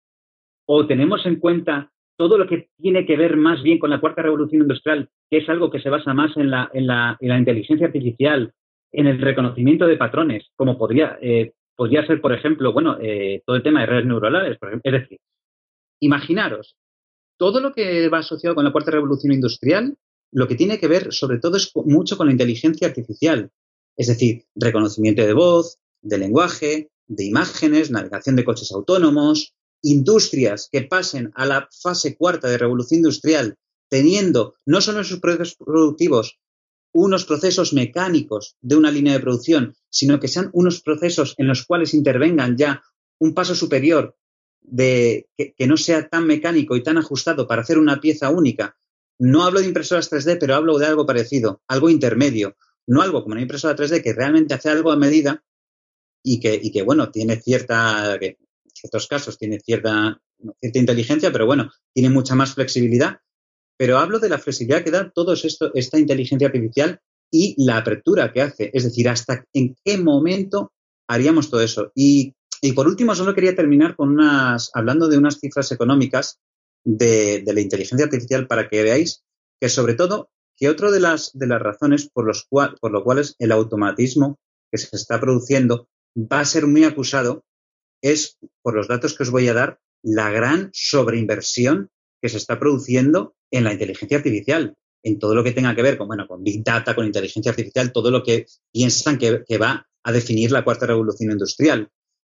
o tenemos en cuenta todo lo que tiene que ver más bien con la cuarta revolución industrial, que es algo que se basa más en la, en la, en la inteligencia artificial, en el reconocimiento de patrones, como podría, eh, podría ser, por ejemplo, bueno, eh, todo el tema de redes neuronales. Por ejemplo. Es decir, imaginaros, todo lo que va asociado con la cuarta revolución industrial, lo que tiene que ver sobre todo es mucho con la inteligencia artificial. Es decir, reconocimiento de voz, de lenguaje, de imágenes, navegación de coches autónomos, industrias que pasen a la fase cuarta de revolución industrial, teniendo no solo en sus procesos productivos unos procesos mecánicos de una línea de producción, sino que sean unos procesos en los cuales intervengan ya un paso superior de que, que no sea tan mecánico y tan ajustado para hacer una pieza única. No hablo de impresoras tres D, pero hablo de algo parecido, algo intermedio. No algo como una impresora tres D que realmente hace algo a medida y que, y que bueno, tiene cierta, que en ciertos casos tiene cierta, cierta inteligencia, pero bueno, tiene mucha más flexibilidad. Pero hablo de la flexibilidad que da todo esto, esta inteligencia artificial y la apertura que hace. Es decir, hasta en qué momento haríamos todo eso. Y, y por último, solo quería terminar con unas, hablando de unas cifras económicas de, de la inteligencia artificial para que veáis que sobre todo que otra de las, de las razones por, los cual, por lo cuales el automatismo que se está produciendo va a ser muy acusado es, por los datos que os voy a dar, la gran sobreinversión que se está produciendo en la inteligencia artificial, en todo lo que tenga que ver con, bueno, con Big Data, con inteligencia artificial, todo lo que piensan que, que va a definir la cuarta revolución industrial.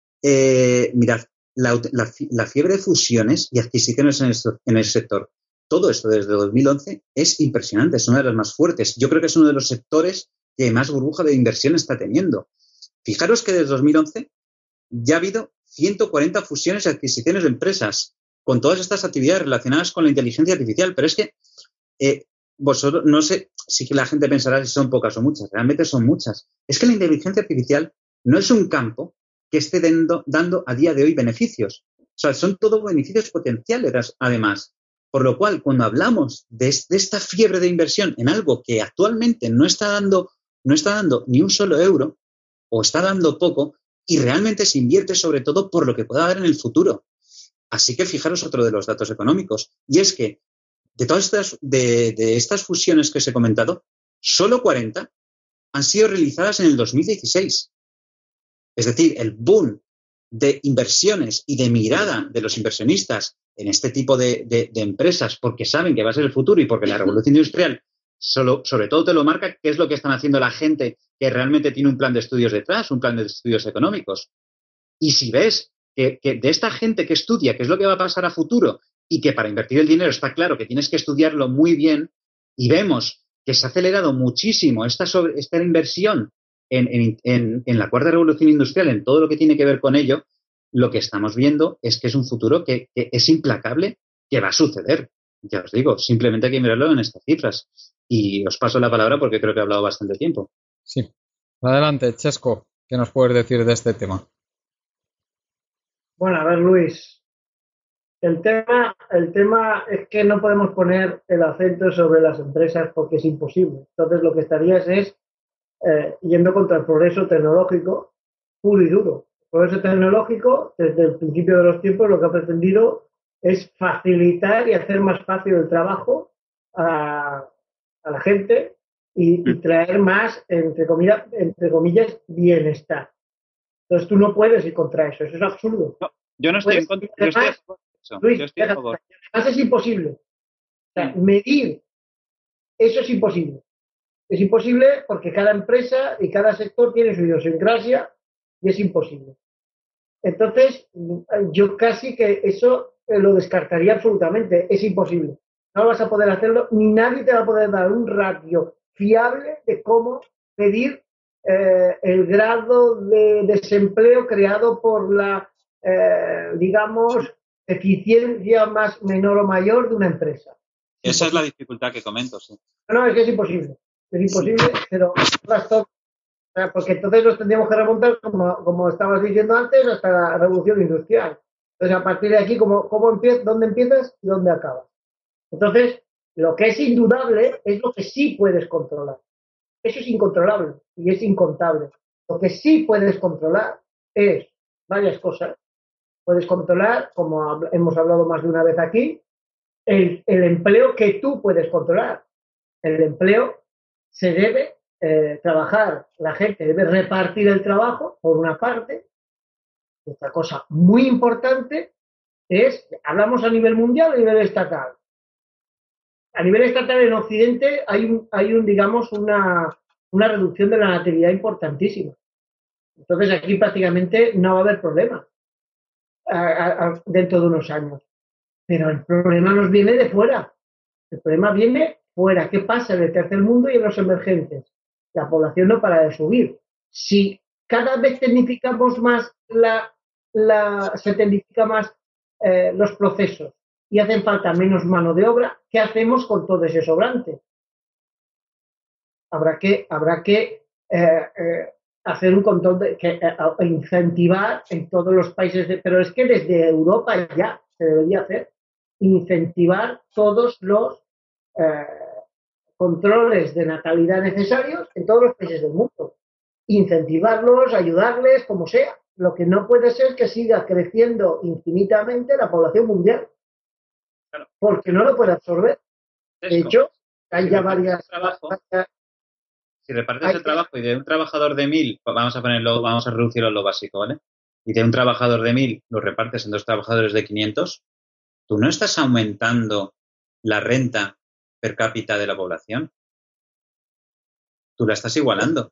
Eh, mirad, la, la, la fiebre de fusiones y adquisiciones en el, en el sector, todo esto desde dos mil once es impresionante, es una de las más fuertes. Yo creo que es uno de los sectores que más burbuja de inversión está teniendo. Fijaros que desde dos mil once ya ha habido ciento cuarenta fusiones y adquisiciones de empresas con todas estas actividades relacionadas con la inteligencia artificial. Pero es que eh, vosotros, no sé si la gente pensará si son pocas o muchas, realmente son muchas. Es que la inteligencia artificial no es un campo que esté dando, dando a día de hoy beneficios. O sea, son todos beneficios potenciales, además. Por lo cual, cuando hablamos de, de esta fiebre de inversión en algo que actualmente no está dando, no está dando ni un solo euro, o está dando poco, y realmente se invierte sobre todo por lo que pueda haber en el futuro. Así que fijaros otro de los datos económicos, y es que de todas estas, de, de estas fusiones que os he comentado, solo cuarenta han sido realizadas en el dos mil dieciséis. Es decir, el boom de inversiones y de mirada de los inversionistas en este tipo de, de, de empresas porque saben que va a ser el futuro y porque la revolución industrial solo, sobre todo te lo marca qué es lo que están haciendo la gente que realmente tiene un plan de estudios detrás, un plan de estudios económicos. Y si ves que, que de esta gente que estudia qué es lo que va a pasar a futuro y que para invertir el dinero está claro que tienes que estudiarlo muy bien, y vemos que se ha acelerado muchísimo esta, sobre, esta inversión en, en, en, en la cuarta revolución industrial, en todo lo que tiene que ver con ello, lo que estamos viendo es que es un futuro que, que es implacable, que va a suceder. Ya os digo, simplemente hay que mirarlo en estas cifras. Y os paso la palabra porque creo que he hablado bastante tiempo. Sí. Adelante, Chesco, ¿qué nos puedes decir de este tema? Bueno, a ver, Luis, el tema, el tema es que no podemos poner el acento sobre las empresas porque es imposible. Entonces, lo que estarías es eh, yendo contra el progreso tecnológico puro y duro. El progreso tecnológico, desde el principio de los tiempos, lo que ha pretendido es facilitar y hacer más fácil el trabajo a, a la gente y, y traer más, entre comillas, entre comillas, bienestar. Entonces tú no puedes ir contra eso, eso es absurdo. No, yo no estoy en contra, yo estoy a favor de eso. Luis, yo estoy a favor. Además es imposible. O sea, medir eso es imposible. Es imposible porque cada empresa y cada sector tiene su idiosincrasia y es imposible. Entonces, yo casi que eso lo descartaría absolutamente. Es imposible. No vas a poder hacerlo, ni nadie te va a poder dar un ratio fiable de cómo medir eh, el grado de desempleo creado por la, eh, digamos, eficiencia más menor o mayor de una empresa. Esa es la dificultad que comento, sí. No, es que es imposible. Es imposible, pero basta. Porque entonces nos tendríamos que remontar, como, como estabas diciendo antes, hasta la revolución industrial. Entonces, a partir de aquí, ¿cómo, cómo empie- ¿dónde empiezas y dónde acabas? Entonces, lo que es indudable es lo que sí puedes controlar. Eso es incontrolable y es incontable. Lo que sí puedes controlar es varias cosas. Puedes controlar, como hemos hablado más de una vez aquí, el, el empleo que tú puedes controlar. El empleo se debe eh, trabajar, la gente debe repartir el trabajo, por una parte. Otra cosa muy importante es, hablamos a nivel mundial o a nivel estatal. A nivel estatal en Occidente hay un, hay un digamos, una, una reducción de la natalidad importantísima. Entonces aquí prácticamente no va a haber problema a, a, a, dentro de unos años. Pero el problema nos viene de fuera. El problema viene fuera. ¿Qué pasa en el tercer mundo y en los emergentes? La población no para de subir. Si cada vez tecnificamos más la, la se tecnifica más eh, los procesos y hacen falta menos mano de obra, ¿qué hacemos con todo ese sobrante? Habrá que, habrá que eh, eh, hacer un control, de, que, eh, incentivar en todos los países, de, pero es que desde Europa ya se debería hacer, incentivar todos los eh, controles de natalidad necesarios en todos los países del mundo. Incentivarlos, ayudarles, como sea. Lo que no puede ser es que siga creciendo infinitamente la población mundial. Porque no lo puede absorber. De hecho, hay ya varias... varias si repartes el trabajo y de un trabajador de mil, vamos a ponerlo, vamos a reducirlo a lo básico, ¿vale? Y de un trabajador de mil lo repartes en dos trabajadores de quinientos, tú no estás aumentando la renta per cápita de la población. Tú la estás igualando.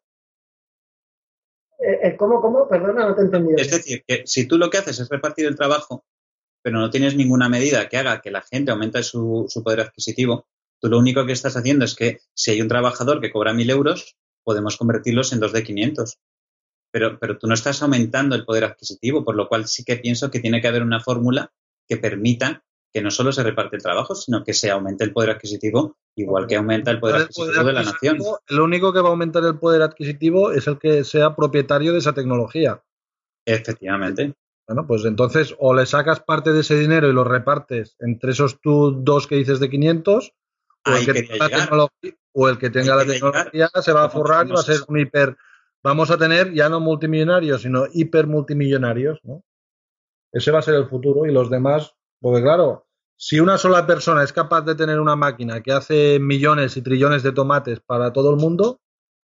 Eh, ¿Cómo, cómo? Perdona, no te he entendido. Es decir, que si tú lo que haces es repartir el trabajo, pero no tienes ninguna medida que haga que la gente aumente su, su poder adquisitivo, tú lo único que estás haciendo es que si hay un trabajador que cobra mil euros, podemos convertirlos en dos de quinientos. Pero, pero tú no estás aumentando el poder adquisitivo, por lo cual sí que pienso que tiene que haber una fórmula que permita que no solo se reparte el trabajo, sino que se aumente el poder adquisitivo, igual que aumenta el poder adquisitivo, el poder adquisitivo de la nación. El único que va a aumentar el poder adquisitivo es el que sea propietario de esa tecnología. Efectivamente. Bueno, pues entonces o le sacas parte de ese dinero y lo repartes entre esos tú dos que dices de quinientos, o el, que tenga la o el que tenga la tecnología llegar. se va a forrar y va a ser un hiper... Vamos a tener ya no multimillonarios, sino hiper multimillonarios, ¿no? Ese va a ser el futuro y los demás... Porque claro, si una sola persona es capaz de tener una máquina que hace millones y trillones de tomates para todo el mundo,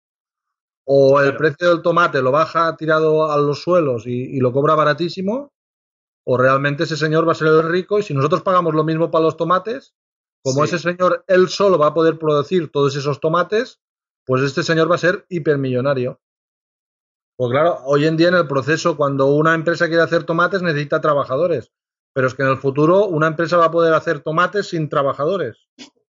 o el claro. precio del tomate lo baja tirado a los suelos y, y lo cobra baratísimo, o realmente ese señor va a ser el rico y si nosotros pagamos lo mismo para los tomates, como sí. ese señor él solo va a poder producir todos esos tomates, pues este señor va a ser hipermillonario. Pues claro, hoy en día en el proceso, cuando una empresa quiere hacer tomates necesita trabajadores. Pero es que en el futuro una empresa va a poder hacer tomates sin trabajadores.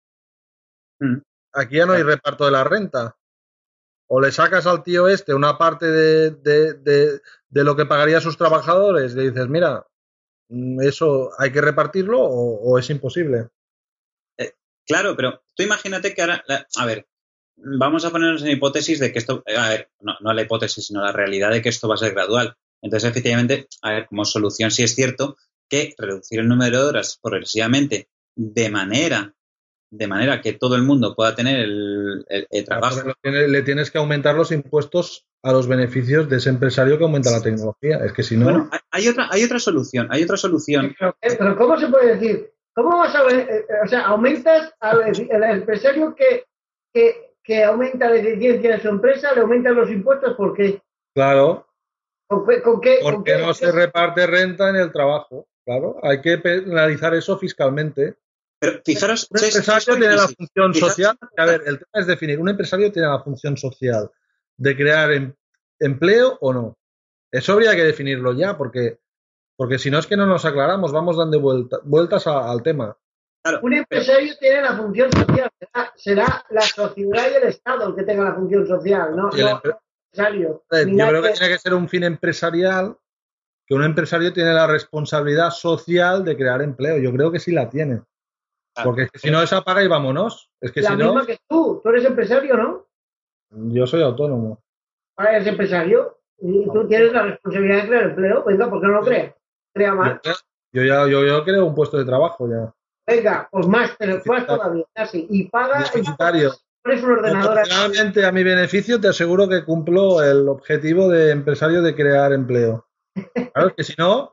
Mm. Aquí ya no hay reparto de la renta. O le sacas al tío este una parte de, de, de, de lo que pagaría a sus trabajadores y le dices, mira, eso hay que repartirlo o, o es imposible. Eh, claro, pero tú imagínate que ahora, a ver, vamos a ponernos en hipótesis de que esto, a ver, no, no la hipótesis, sino la realidad de que esto va a ser gradual. Entonces, efectivamente, a ver, como solución sí es cierto que reducir el número de horas progresivamente de manera de manera que todo el mundo pueda tener el, el, el trabajo. Le, le tienes que aumentar los impuestos a los beneficios de ese empresario que aumenta la tecnología. Es que si no... Bueno, hay otra, hay otra solución, hay otra solución. Pero, pero ¿cómo se puede decir? ¿Cómo vas a ver? O sea, aumentas al, al empresario que, que, que aumenta la eficiencia de su empresa, le aumentan los impuestos, ¿por qué? Claro. ¿Con qué, con qué, Porque con qué, no se reparte renta en el trabajo. Claro, hay que penalizar eso fiscalmente. Pero fijaros... Un empresario tiene la función social... A ver, el tema es definir. ¿Un empresario tiene la función social de crear em, empleo o no? Eso habría que definirlo ya, porque, porque si no es que no nos aclaramos, vamos dando vuelta, vueltas a, al tema. Claro, un empresario pero... tiene la función social. Será, será la sociedad y el Estado el que tenga la función social, no, no el empre... empresario. Yo creo que, que tiene que ser un fin empresarial, que un empresario tiene la responsabilidad social de crear empleo. Yo creo que sí la tiene. Porque es que si no es apaga y vámonos. Es que la si misma no... que tú. Tú eres empresario, ¿no? Yo soy autónomo. Ahora eres empresario y tú tienes la responsabilidad de crear empleo. Venga, ¿por qué no lo crees? Crea más. Yo, yo ya yo, yo creo un puesto de trabajo ya. Venga, pues más, pero más todavía, casi. Y paga... Necesitario. Pones un ordenador... Proporcionalmente a mi beneficio te aseguro que cumplo el objetivo de empresario de crear empleo. Claro, es que si no...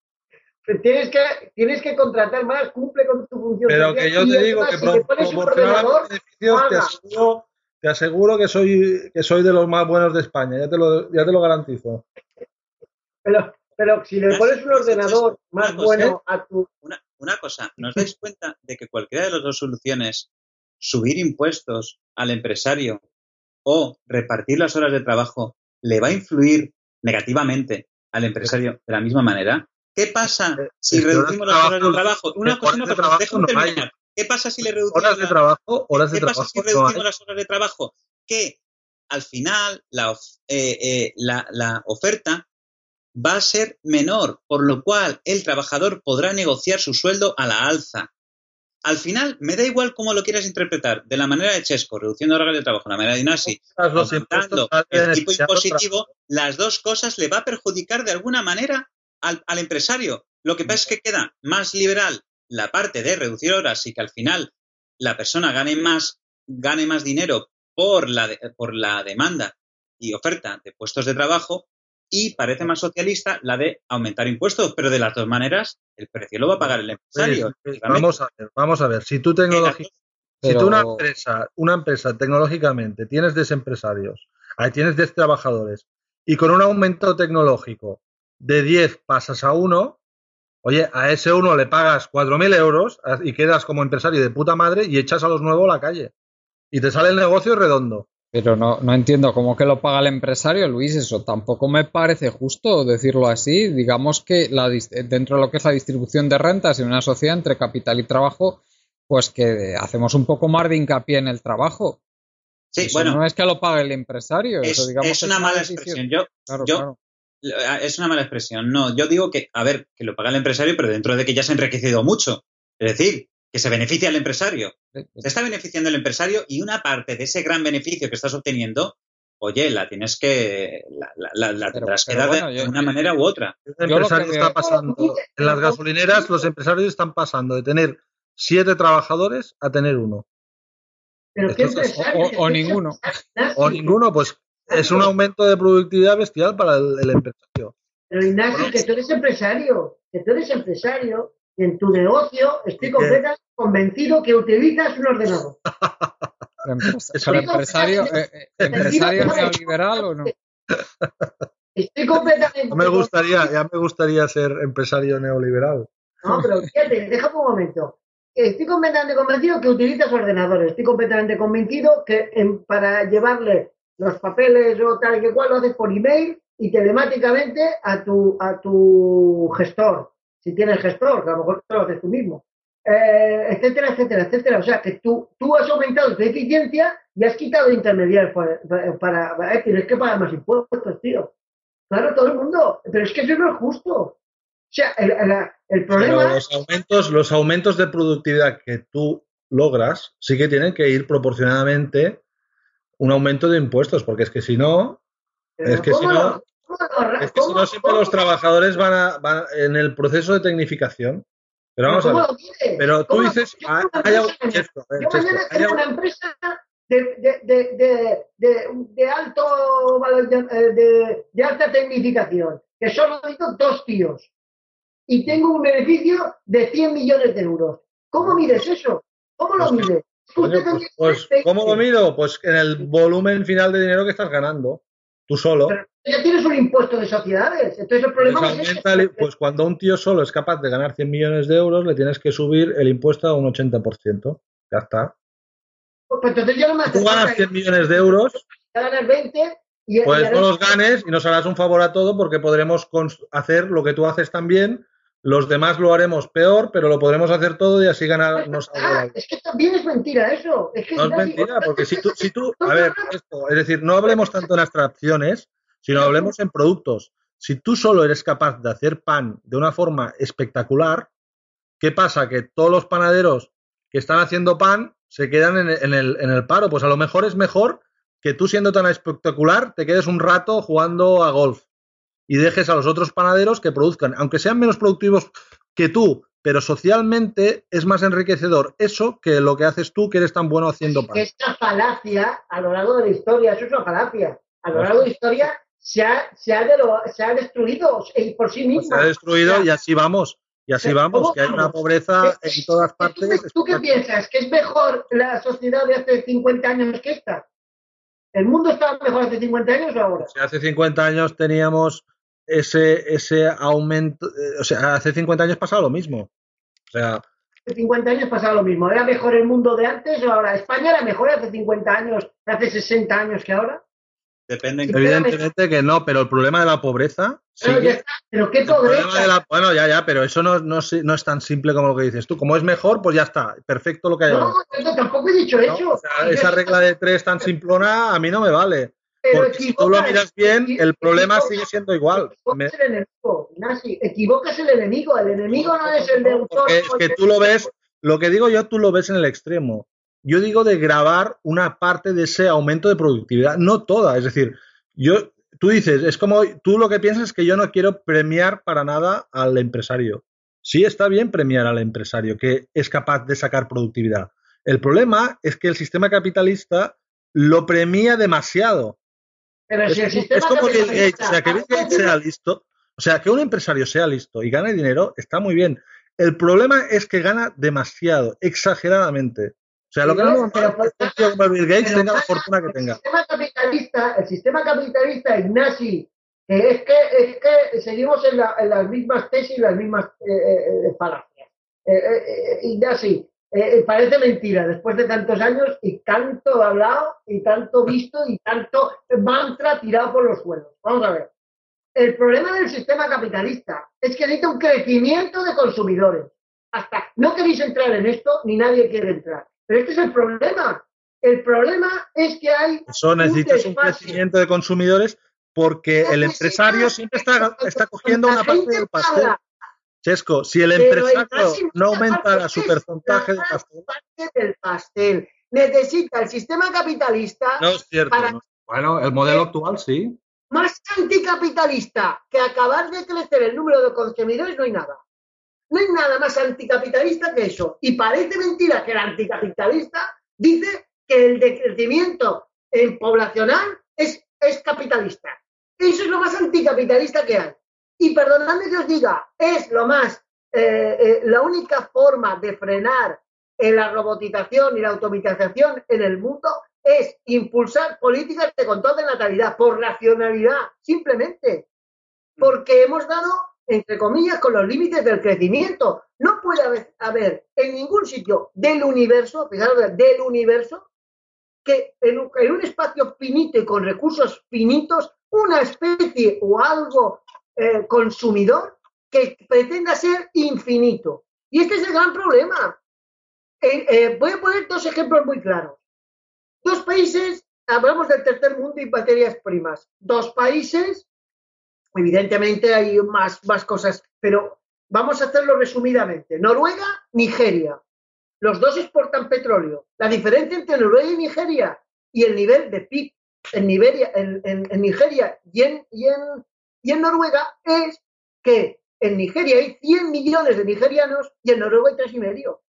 Tienes que, tienes que contratar más, cumple con tu función. Pero social, que yo te digo que si pro, proporcionalmente beneficios te aseguro, te aseguro que soy que soy de los más buenos de España, ya te lo, ya te lo garantizo. Pero, pero si le pones un ordenador más bueno a tu... Una, una cosa, ¿no os dais cuenta de que cualquiera de las dos soluciones, subir impuestos al empresario o repartir las horas de trabajo, le va a influir negativamente al empresario de la misma manera? ¿Qué pasa si es reducimos las horas de trabajo? Una cosa, una cosa, déjame terminar. ¿Qué pasa si le reducimos horas de trabajo? Horas de ¿Qué trabajo pasa si reducimos no las horas de trabajo? Que al final la, eh, eh, la, la oferta va a ser menor, por lo cual el trabajador podrá negociar su sueldo a la alza. Al final, me da igual cómo lo quieras interpretar, de la manera de Chesco, reduciendo horas de trabajo, la manera de Inasi, aumentando el tipo impositivo, las dos cosas le va a perjudicar de alguna manera al, al empresario. Lo que pasa es que queda más liberal la parte de reducir horas y que al final la persona gane más, gane más dinero por la, de, por la demanda y oferta de puestos de trabajo, y parece más socialista la de aumentar impuestos, pero de las dos maneras el precio lo va a pagar el empresario. Sí, sí, vamos a ver, vamos a ver, si tú tecnología, pero... si tú una empresa, una empresa tecnológicamente tienes diez empresarios, ahí tienes diez trabajadores, y con un aumento tecnológico de diez pasas a uno, oye, a ese uno le pagas cuatro mil euros y quedas como empresario de puta madre y echas a los nuevos a la calle. Y te sale el negocio redondo. Pero no, no entiendo cómo que lo paga el empresario, Luis. Eso tampoco me parece justo decirlo así. Digamos que la, dentro de lo que es la distribución de rentas en una sociedad entre capital y trabajo, pues que hacemos un poco más de hincapié en el trabajo. Sí, eso bueno. No es que lo pague el empresario. Es, eso, digamos, es una es mala decisión. expresión. Yo, claro, yo claro. Es una mala expresión. No, yo digo que, a ver, que lo paga el empresario, pero dentro de que ya se ha enriquecido mucho. Es decir, que se beneficia al empresario. Se está beneficiando el empresario y una parte de ese gran beneficio que estás obteniendo, oye, la tienes que, la, la, la tendrás pero, que pero dar bueno, de yo, una yo, manera u otra. El empresario está pasando, en las gasolineras los empresarios están pasando de tener siete trabajadores a tener uno. ¿Pero qué empresario? O, o, o ninguno. O ninguno, pues es un aumento de productividad bestial para el, el empresario. Pero Ignacio, bueno, que tú eres empresario, que tú eres empresario, y en tu negocio estoy completamente convencido que utilizas un ordenador. ¿Pero empresario, eh, empresario neoliberal o no? Estoy completamente... No me gustaría, ya me gustaría ser empresario neoliberal. No, pero fíjate, déjame un momento. Estoy completamente convencido que utilizas ordenadores. Estoy completamente convencido que en, para llevarle los papeles o tal y que cual lo haces por email y telemáticamente a tu, a tu gestor. Si tienes gestor, que a lo mejor lo haces tú mismo. Eh, etcétera, etcétera, etcétera. O sea, que tú, tú has aumentado tu eficiencia y has quitado intermediarios para, para, para eh, tienes que pagar más impuestos, tío. Claro, todo el mundo. Pero es que eso no es justo. O sea, el, el, el problema... Pero los aumentos, los aumentos de productividad que tú logras sí que tienen que ir proporcionadamente un aumento de impuestos, porque es que si no... Pero es que si no... Lo, es que si no siempre los trabajadores van, a, van en el proceso de tecnificación. Pero vamos a ver. Pero tú dices... Yo, hay, hay, hay, esto, yo esto, mañana hay, tengo una empresa de, de, de, de, de, de alto valor, de, de alta tecnificación, que solo digo dos tíos. Y tengo un beneficio de cien millones de euros. ¿Cómo mides eso? ¿Cómo lo pues, mides? Coño, pues, pues, ¿cómo lo mido? Pues en el volumen final de dinero que estás ganando, tú solo. Pero, ya tienes un impuesto de sociedades. Entonces el problema pues, no es aumenta el- pues cuando un tío solo es capaz de ganar cien millones de euros, le tienes que subir el impuesto a un ochenta por ciento. Ya está. Pues entonces ya no me Si hace tú ganas falta cien millones de euros, ya ganas veinte y, y pues harás- no los ganes y nos harás un favor a todo porque podremos cons- hacer lo que tú haces también. Los demás lo haremos peor, pero lo podremos hacer todo y así ganarnos algo. Ah, la vida. es que también es mentira eso. Es que No es Ignasi, mentira, porque si tú, si tú, a ver, esto, es decir, no hablemos tanto en abstracciones, sino hablemos en productos. Si tú solo eres capaz de hacer pan de una forma espectacular, ¿qué pasa? Que todos los panaderos que están haciendo pan se quedan en el, en el, en el paro. Pues a lo mejor es mejor que tú, siendo tan espectacular, te quedes un rato jugando a golf y dejes a los otros panaderos que produzcan, aunque sean menos productivos que tú, pero socialmente es más enriquecedor eso que lo que haces tú, que eres tan bueno haciendo pan. Esta falacia a lo largo de la historia, eso es una falacia. A lo largo de la historia se ha, se ha, de lo, se ha destruido eh, por sí misma. Se ha destruido O sea, y así vamos. Y así vamos, ¿cómo que hay una vamos? pobreza ¿Qué- en todas ¿Tú, partes. ¿Tú qué piensas? ¿Que es mejor la sociedad de hace cincuenta años que esta? ¿El mundo estaba mejor hace cincuenta años o ahora? Si hace cincuenta años teníamos ese, ese aumento, eh, o sea, hace cincuenta años pasaba lo mismo. O sea, Hace cincuenta años pasaba lo mismo. ¿Era mejor el mundo de antes o ahora? ¿España era mejor hace cincuenta años, hace sesenta años que ahora? Depende en Sí. qué- evidentemente que no, pero el problema de la pobreza Pero, sigue. ya está. Pero qué El problema pobreza. de la- bueno, ya, ya, pero eso no, no, es- no es tan simple como lo que dices tú. Como es mejor, pues ya está, perfecto lo que hay No, ahora. yo tampoco he dicho ¿No? eso. O sea, esa regla de tres tan simplona a mí no me vale. Pero Porque si tú lo equivocas- miras bien, equi- el problema equivocas- sigue siendo igual. Me- Equivocas el enemigo, Ignasi. Equivocas el enemigo. El enemigo no es el de autor. Porque es que tú lo ves, lo que digo yo, tú lo ves en el extremo. Yo digo de grabar una parte de ese aumento de productividad, no toda. Es decir, yo, tú dices, es como, tú lo que piensas es que yo no quiero premiar para nada al empresario. Sí está bien premiar al empresario que es capaz de sacar productividad. El problema es que el sistema capitalista lo premia demasiado. Pero Es si el como, sistema es como Bill capitalista- Gates, o sea, que Bill Gates sea listo, o sea, que un empresario sea listo y gane dinero, está muy bien. El problema es que gana demasiado, exageradamente. O sea, lo que no me Pero- gusta es que un tío como Bill Gates pero tenga la gana- fortuna que el tenga. Sistema capitalista, el sistema capitalista, Ignasi, que es que, es que seguimos en, la- en las mismas tesis, las mismas eh, eh, falacias. Eh, eh, eh, Ignasi, eh, eh, parece mentira, después de tantos años y tanto hablado y tanto visto y tanto mantra tirado por los suelos. Vamos a ver. El problema del sistema capitalista es que necesita un crecimiento de consumidores. Hasta no queréis entrar en esto, ni nadie quiere entrar. Pero este es el problema. El problema es que hay Eso necesitas un desfase. crecimiento de consumidores porque el empresario siempre está, está cogiendo una parte del pastel. Chesco, si el Pero empresario Ignasi, no aumentara su es porcentaje de la pastel, parte del pastel. Necesita el sistema capitalista no es cierto. para- ¿no? Bueno, el modelo actual sí. más anticapitalista que acabar de crecer el número de consumidores, no hay nada. No hay nada más anticapitalista que eso. Y parece mentira que el anticapitalista dice que el decrecimiento en poblacional es, es capitalista. Eso es lo más anticapitalista que hay. Y perdonadme que os diga, es lo más, eh, eh, la única forma de frenar eh, la robotización y la automatización en el mundo es impulsar políticas de control de natalidad por racionalidad, simplemente. Porque hemos dado, entre comillas, con los límites del crecimiento. No puede haber, haber en ningún sitio del universo, fijaros, del universo, que en un, en un espacio finito y con recursos finitos, una especie o algo eh, consumidor que pretenda ser infinito. Y este es el gran problema. Eh, eh, voy a poner dos ejemplos muy claros. Dos países, hablamos del tercer mundo y materias primas. Dos países, evidentemente hay más, más cosas, pero vamos a hacerlo resumidamente. Noruega, Nigeria. Los dos exportan petróleo. La diferencia entre Noruega y Nigeria y el nivel de P I B en, Nigeria, en, en, en Nigeria y en, y, en, y en Noruega es que en Nigeria hay cien millones de nigerianos y en Noruega hay tres y medio.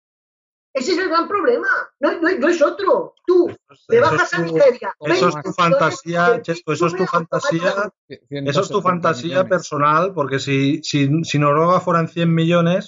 Ese es el gran problema. No, no, no es otro. Tú te bajas a Nigeria. Eso es tu fantasía, Chesco, eso es tu fantasía. Eso es tu fantasía personal, porque si, si, si Noruega fueran cien millones,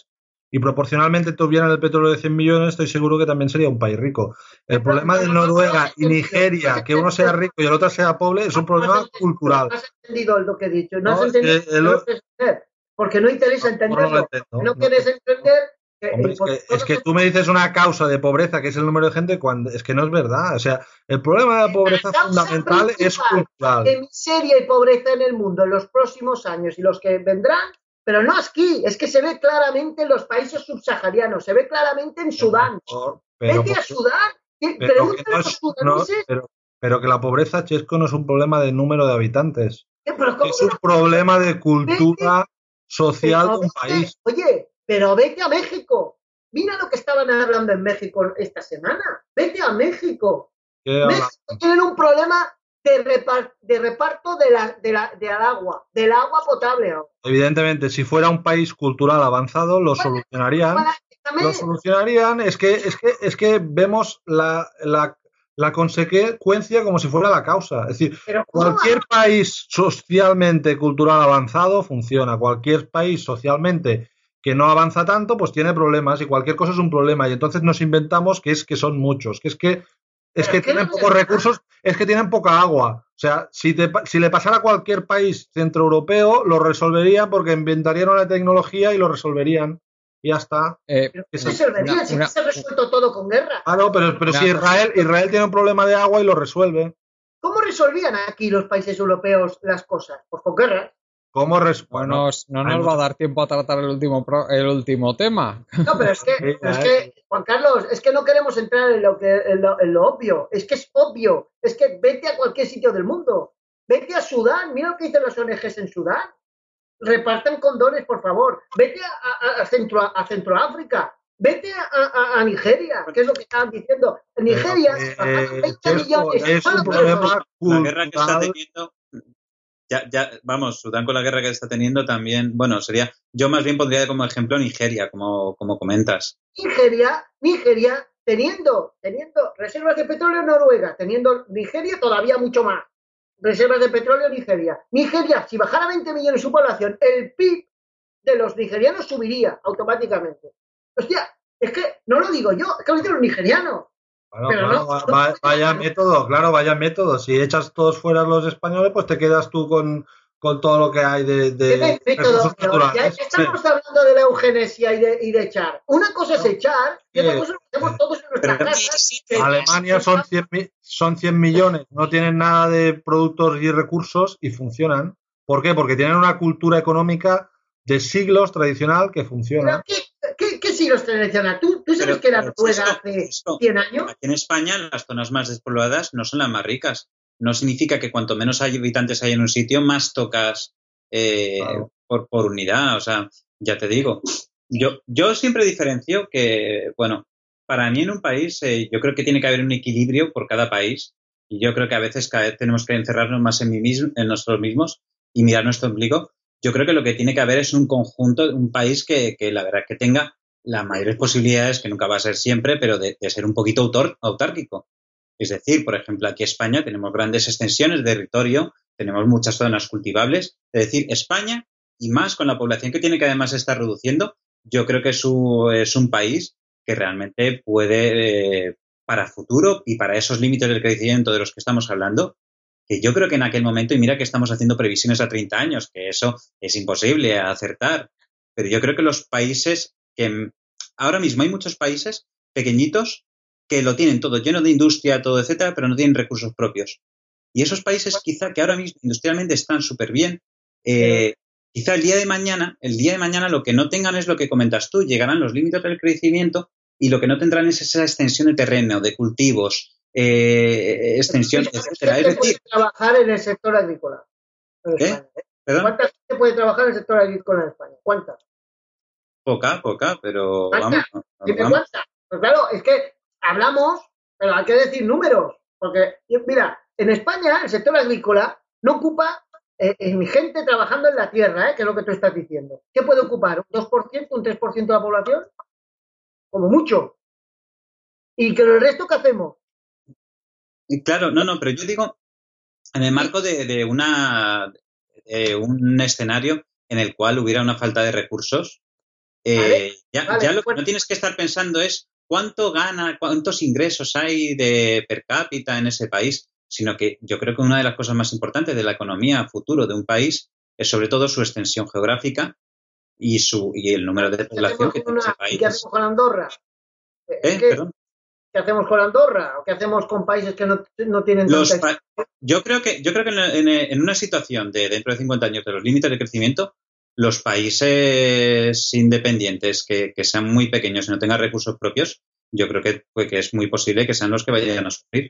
y proporcionalmente tuvieran el petróleo de cien millones, estoy seguro que también sería un país rico. El problema de Noruega y Nigeria, que uno sea rico y el otro sea pobre, es un problema cultural. No has entendido lo que he dicho, no, No, has entendido es que lo lo- que entender, porque no interesa no, no lo entenderlo. entiendo, No no. quieres entender que, Hombre, eh, es por que, todos es que estos- tú me dices una causa de pobreza, que es el número de gente, cuando es que no es verdad. O sea, el problema de la pobreza causa fundamental es principal cultural. de miseria y pobreza en el mundo en los próximos años y los que vendrán, pero no aquí, es que se ve claramente en los países subsaharianos, se ve claramente en Sudán. Pero, pero, Vete a porque- Sudán, y pero que pregúntale no a los es, no, sudaneses, pero, pero que la pobreza, Chesco, no es un problema de número de habitantes. que- pero ¿cómo Es que un no? problema de cultura social de Pero un vete, país. oye, pero vete a México. Mira lo que estaban hablando en México esta semana. Vete a México. ¿Qué habla? México tiene un problema de, repar- de reparto de la, de la, del agua, del agua potable. Evidentemente, si fuera un país cultural avanzado, lo solucionarían. Lo solucionarían. Es que, es que, es que vemos la, la, la consecuencia como si fuera la causa. Es decir, Pero ¿cómo cualquier va? país socialmente cultural avanzado funciona. Cualquier país socialmente que no avanza tanto, pues tiene problemas y cualquier cosa es un problema. Y entonces nos inventamos que es que son muchos, que es que es Pero que es que tienen no- pocos recursos, es que tienen poca agua. O sea, si, te, si le pasara a cualquier país centroeuropeo, lo resolvería porque inventarían una tecnología y lo resolverían. Y ya está. Eh, pero Eso ¿cómo es- se resolvería? una- Si una- se ha resuelto todo con guerra. Claro, pero, pero Una si cosa- Israel, Israel tiene un problema de agua y lo resuelve. ¿Cómo resolvían aquí los países europeos las cosas? Pues con guerra. ¿Cómo res no bueno, nos, no hay nos va a muchos- dar tiempo a tratar el último, pro- el último tema. No, pero es que, Sí, pero es ya, que, eso. Juan Carlos, es que no queremos entrar en lo, que, en lo, en lo obvio. Es que es obvio. Es que vete a cualquier sitio del mundo. Vete a Sudán. Mira lo que dicen las O N Ges en Sudán. Repartan condones, por favor. Vete a, a, a, Centro, a Centroáfrica. Vete a, a, a Nigeria, que es lo que estaban diciendo. En Nigeria Pero, se bajaron eh, veinte Chesco, millones. es solo un por problema eso. La guerra que está cultural. teniendo, ya, ya, vamos, Sudán con la guerra que está teniendo también, bueno, sería, yo más bien pondría como ejemplo Nigeria, como, como comentas. Nigeria, Nigeria, teniendo, teniendo reservas de petróleo en Noruega, teniendo Nigeria todavía mucho más. Reservas de petróleo en Nigeria. Nigeria, si bajara veinte millones su población, el P I B de los nigerianos subiría automáticamente. Hostia, es que no lo digo yo, es que lo dicen los nigerianos. Bueno, Pero claro, no, va- no va- puede vaya ser. método, claro, vaya método. Si echas todos fuera los españoles, pues te quedas tú con, con todo lo que hay de, ¿Qué de método? recursos Ya naturales. estamos hablando de la eugenesia y de, y de echar. Una cosa es echar y otra cosa es lo que hacemos todos en nuestras Pero- casas. Alemania son cien, mi- son cien millones, no tienen nada de productos y recursos y funcionan. ¿Por qué? Porque tienen una cultura económica de siglos tradicional que funciona. ¿Pero qué, qué, qué siglos tradicional? ¿Tú, tú sabes Pero- que era pero Noruega esto- hace esto- cien años? Aquí en España las zonas más despobladas no son las más ricas. No significa que cuanto menos hay habitantes hay en un sitio, más tocas eh, Claro. por, por unidad. O sea, ya te digo. Yo, yo siempre diferencio que, bueno, para mí en un país eh, yo creo que tiene que haber un equilibrio por cada país y yo creo que a veces cada vez tenemos que encerrarnos más en, mí mismo, en nosotros mismos y mirar nuestro ombligo. Yo creo que lo que tiene que haber es un conjunto, un país que, que la verdad que tenga las mayores posibilidades, que nunca va a ser siempre, pero de, de ser un poquito autor, autárquico. Es decir, por ejemplo, aquí en España tenemos grandes extensiones de territorio, tenemos muchas zonas cultivables. Es decir, España, y más con la población que tiene que además estar reduciendo, yo creo que es un, es un país que realmente puede, eh, para futuro y para esos límites del crecimiento de los que estamos hablando, que yo creo que en aquel momento, y mira que estamos haciendo previsiones a treinta años, que eso es imposible acertar, pero yo creo que los países que ahora mismo hay muchos países pequeñitos que lo tienen todo lleno de industria, todo, etcétera, pero no tienen recursos propios. Y esos países quizá que ahora mismo industrialmente están súper bien, eh, quizá el día de mañana, el día de mañana lo que no tengan es lo que comentas tú, llegarán los límites del crecimiento y lo que no tendrán es esa extensión de terreno, de cultivos, eh, extensión, etcétera. Es ¿Quién puede decir, trabajar en el sector agrícola en ¿Eh? España? ¿perdón? ¿Cuánta gente puede trabajar en el sector agrícola en España? ¿Cuántas? Poca, poca, pero ¿Cuántas? vamos, no- no- Dime vamos. cuántas. Pues claro, es que hablamos, pero hay que decir números. Porque, mira, en España el sector agrícola no ocupa eh, en gente trabajando en la tierra, ¿eh? Que es lo que tú estás diciendo. ¿Qué puede ocupar? ¿Un dos por ciento, un tres por ciento de la población? Como mucho. ¿Y que el resto qué hacemos? Y claro, no, no, pero yo digo, en el marco de, de una eh, un escenario en el cual hubiera una falta de recursos, Eh, vale, ya, vale, ya lo que pues, no tienes que estar pensando es cuánto gana, cuántos ingresos hay de per cápita en ese país, sino que yo creo que una de las cosas más importantes de la economía futuro de un país es sobre todo su extensión geográfica y su y el número de ¿qué población hacemos que con tiene ese una, ¿y qué hacemos país. con Andorra? Es ¿Eh? que, Perdón. ¿qué hacemos con Andorra? ¿O qué hacemos con países que no, no tienen Los tanta pa- yo creo que yo creo que en, en- en una situación de dentro de cincuenta años de los límites de crecimiento, los países independientes que, que sean muy pequeños y no tengan recursos propios, yo creo que, pues, que es muy posible que sean los que vayan a sufrir.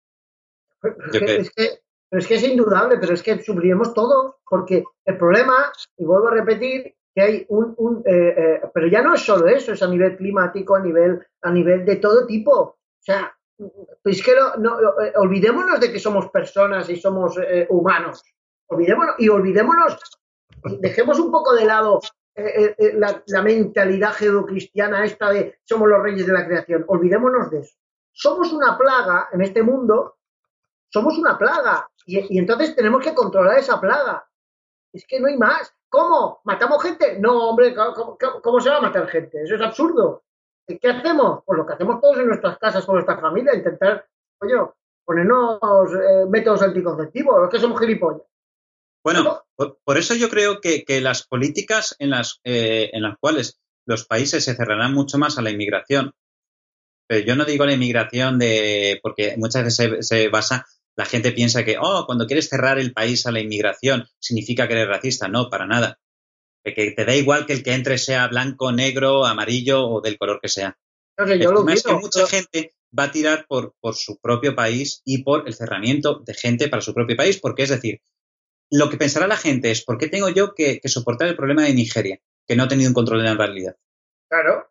Es Yo que, creo. es, que, pero es que es indudable, pero es que sufriremos todos, porque el problema, y vuelvo a repetir, que hay un, un eh, eh, pero ya no es solo eso, es a nivel climático, a nivel, a nivel de todo tipo. O sea, es que no, no, eh, olvidémonos de que somos personas y somos eh, humanos. Olvidémonos, y olvidémonos, y dejemos un poco de lado eh, eh, la, la mentalidad judeocristiana esta de somos los reyes de la creación. Olvidémonos de eso. Somos una plaga en este mundo. Somos una plaga y, y entonces tenemos que controlar esa plaga. Es que no hay más. ¿Cómo? ¿Matamos gente? No, hombre, ¿cómo, cómo, cómo se va a matar gente? Eso es absurdo. ¿Qué hacemos? Pues lo que hacemos todos en nuestras casas con nuestra familia, intentar, coño, ponernos eh, métodos anticonceptivos, los que somos gilipollas. Bueno, por, por eso yo creo que, que las políticas en las, eh, en las cuales los países se cerrarán mucho más a la inmigración, pero yo no digo la inmigración de porque muchas veces se, se basa, la gente piensa que, oh, cuando quieres cerrar el país a la inmigración significa que eres racista. No, para nada. Que te da igual que el que entre sea blanco, negro, amarillo o del color que sea. No sé, El yo lo tema es que quiero, mucha pero... gente va a tirar por, por su propio país y por el cerramiento de gente para su propio país, porque es decir, lo que pensará la gente es, ¿por qué tengo yo que, que soportar el problema de Nigeria, que no ha tenido un control de la realidad? Claro.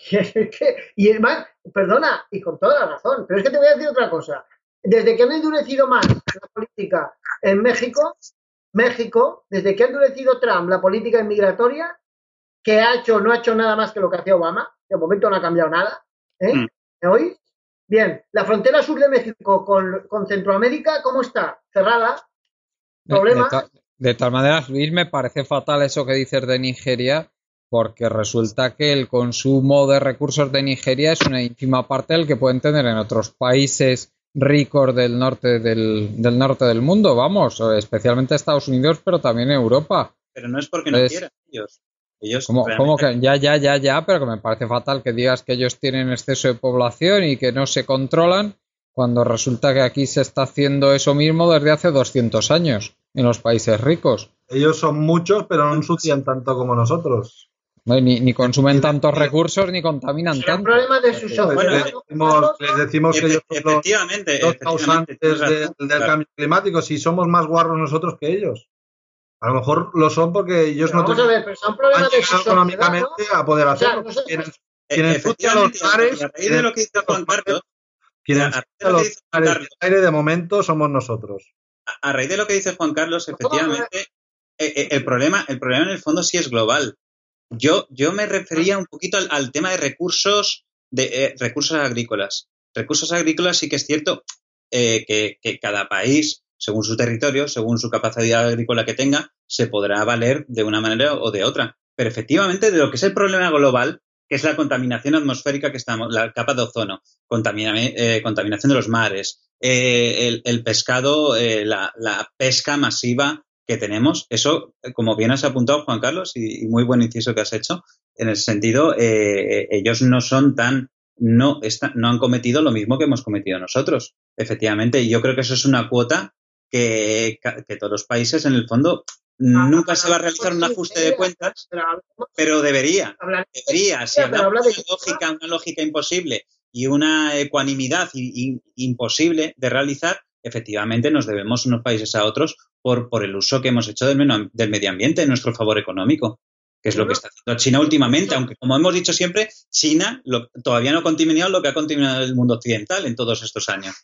Y además, perdona, y con toda la razón, pero es que te voy a decir otra cosa. Desde que han endurecido más la política en México, México, desde que ha endurecido Trump la política inmigratoria, que ha hecho, no ha hecho nada más que lo que hacía Obama, de momento no ha cambiado nada, ¿eh? Mm. ¿Me oís? Bien, la frontera sur de México con, con Centroamérica, ¿cómo está? Cerrada. ¿Problema? De, de, de tal manera, Luis, me parece fatal eso que dices de Nigeria, porque resulta que el consumo de recursos de Nigeria es una ínfima parte del que pueden tener en otros países ricos del norte del, del norte del mundo, vamos, especialmente Estados Unidos, pero también Europa. Pero no es porque no Entonces, quieran ellos. Ellos ¿cómo, realmente... cómo que ya, ya, ya, ya? Pero que me parece fatal que digas que ellos tienen exceso de población y que no se controlan, cuando resulta que aquí se está haciendo eso mismo desde hace doscientos años en los países ricos. Ellos son muchos, pero no ensucian tanto como nosotros. No, ni, ni consumen tantos recursos ni contaminan Será un tanto. problema de su sociedad. Bueno, les, decimos, les decimos que ellos son los, efectivamente, los efectivamente, causantes tienes razón, de- del claro. cambio climático, si somos más guarros nosotros que ellos. A lo mejor lo son porque ellos Pero no vamos a ver, pero son problemas de su llegado sociedad, económicamente ¿no? a poder O sea, hacerlo. nosotros- Quienes, E- quienes ensucian los efectivamente, mares, y a raíz de lo que dice Juan Carlos, quienes a raíz de ensucian lo que los dice Juan mares Carlos, del aire de momento somos nosotros. a, a raíz de lo que dice Juan Carlos, efectivamente, eh, eh, el problema, el problema en el fondo sí es global. Yo, yo me refería un poquito al, al tema de recursos, de eh, recursos agrícolas. Recursos agrícolas sí que es cierto eh, que, que cada país, según su territorio, según su capacidad agrícola que tenga, se podrá valer de una manera o de otra. Pero efectivamente, de lo que es el problema global, que es la contaminación atmosférica que estamos, la capa de ozono, contamina, eh, contaminación de los mares, eh, el, el pescado, eh, la, la pesca masiva que tenemos, eso, como bien has apuntado, Juan Carlos, y, y muy buen inciso que has hecho, en el sentido, eh, ellos no son tan, no, está, no han cometido lo mismo que hemos cometido nosotros, efectivamente, y yo creo que eso es una cuota que, que todos los países, en el fondo, nunca se va a realizar un ajuste de cuentas, pero debería, debería, si hablamos de una lógica, una lógica imposible y una ecuanimidad y, y, imposible de realizar, efectivamente nos debemos unos países a otros por, por el uso que hemos hecho del, men- del medio ambiente en nuestro favor económico, que es lo que está haciendo China últimamente, aunque como hemos dicho siempre, China lo, todavía no ha contaminado lo que ha contaminado el mundo occidental en todos estos años.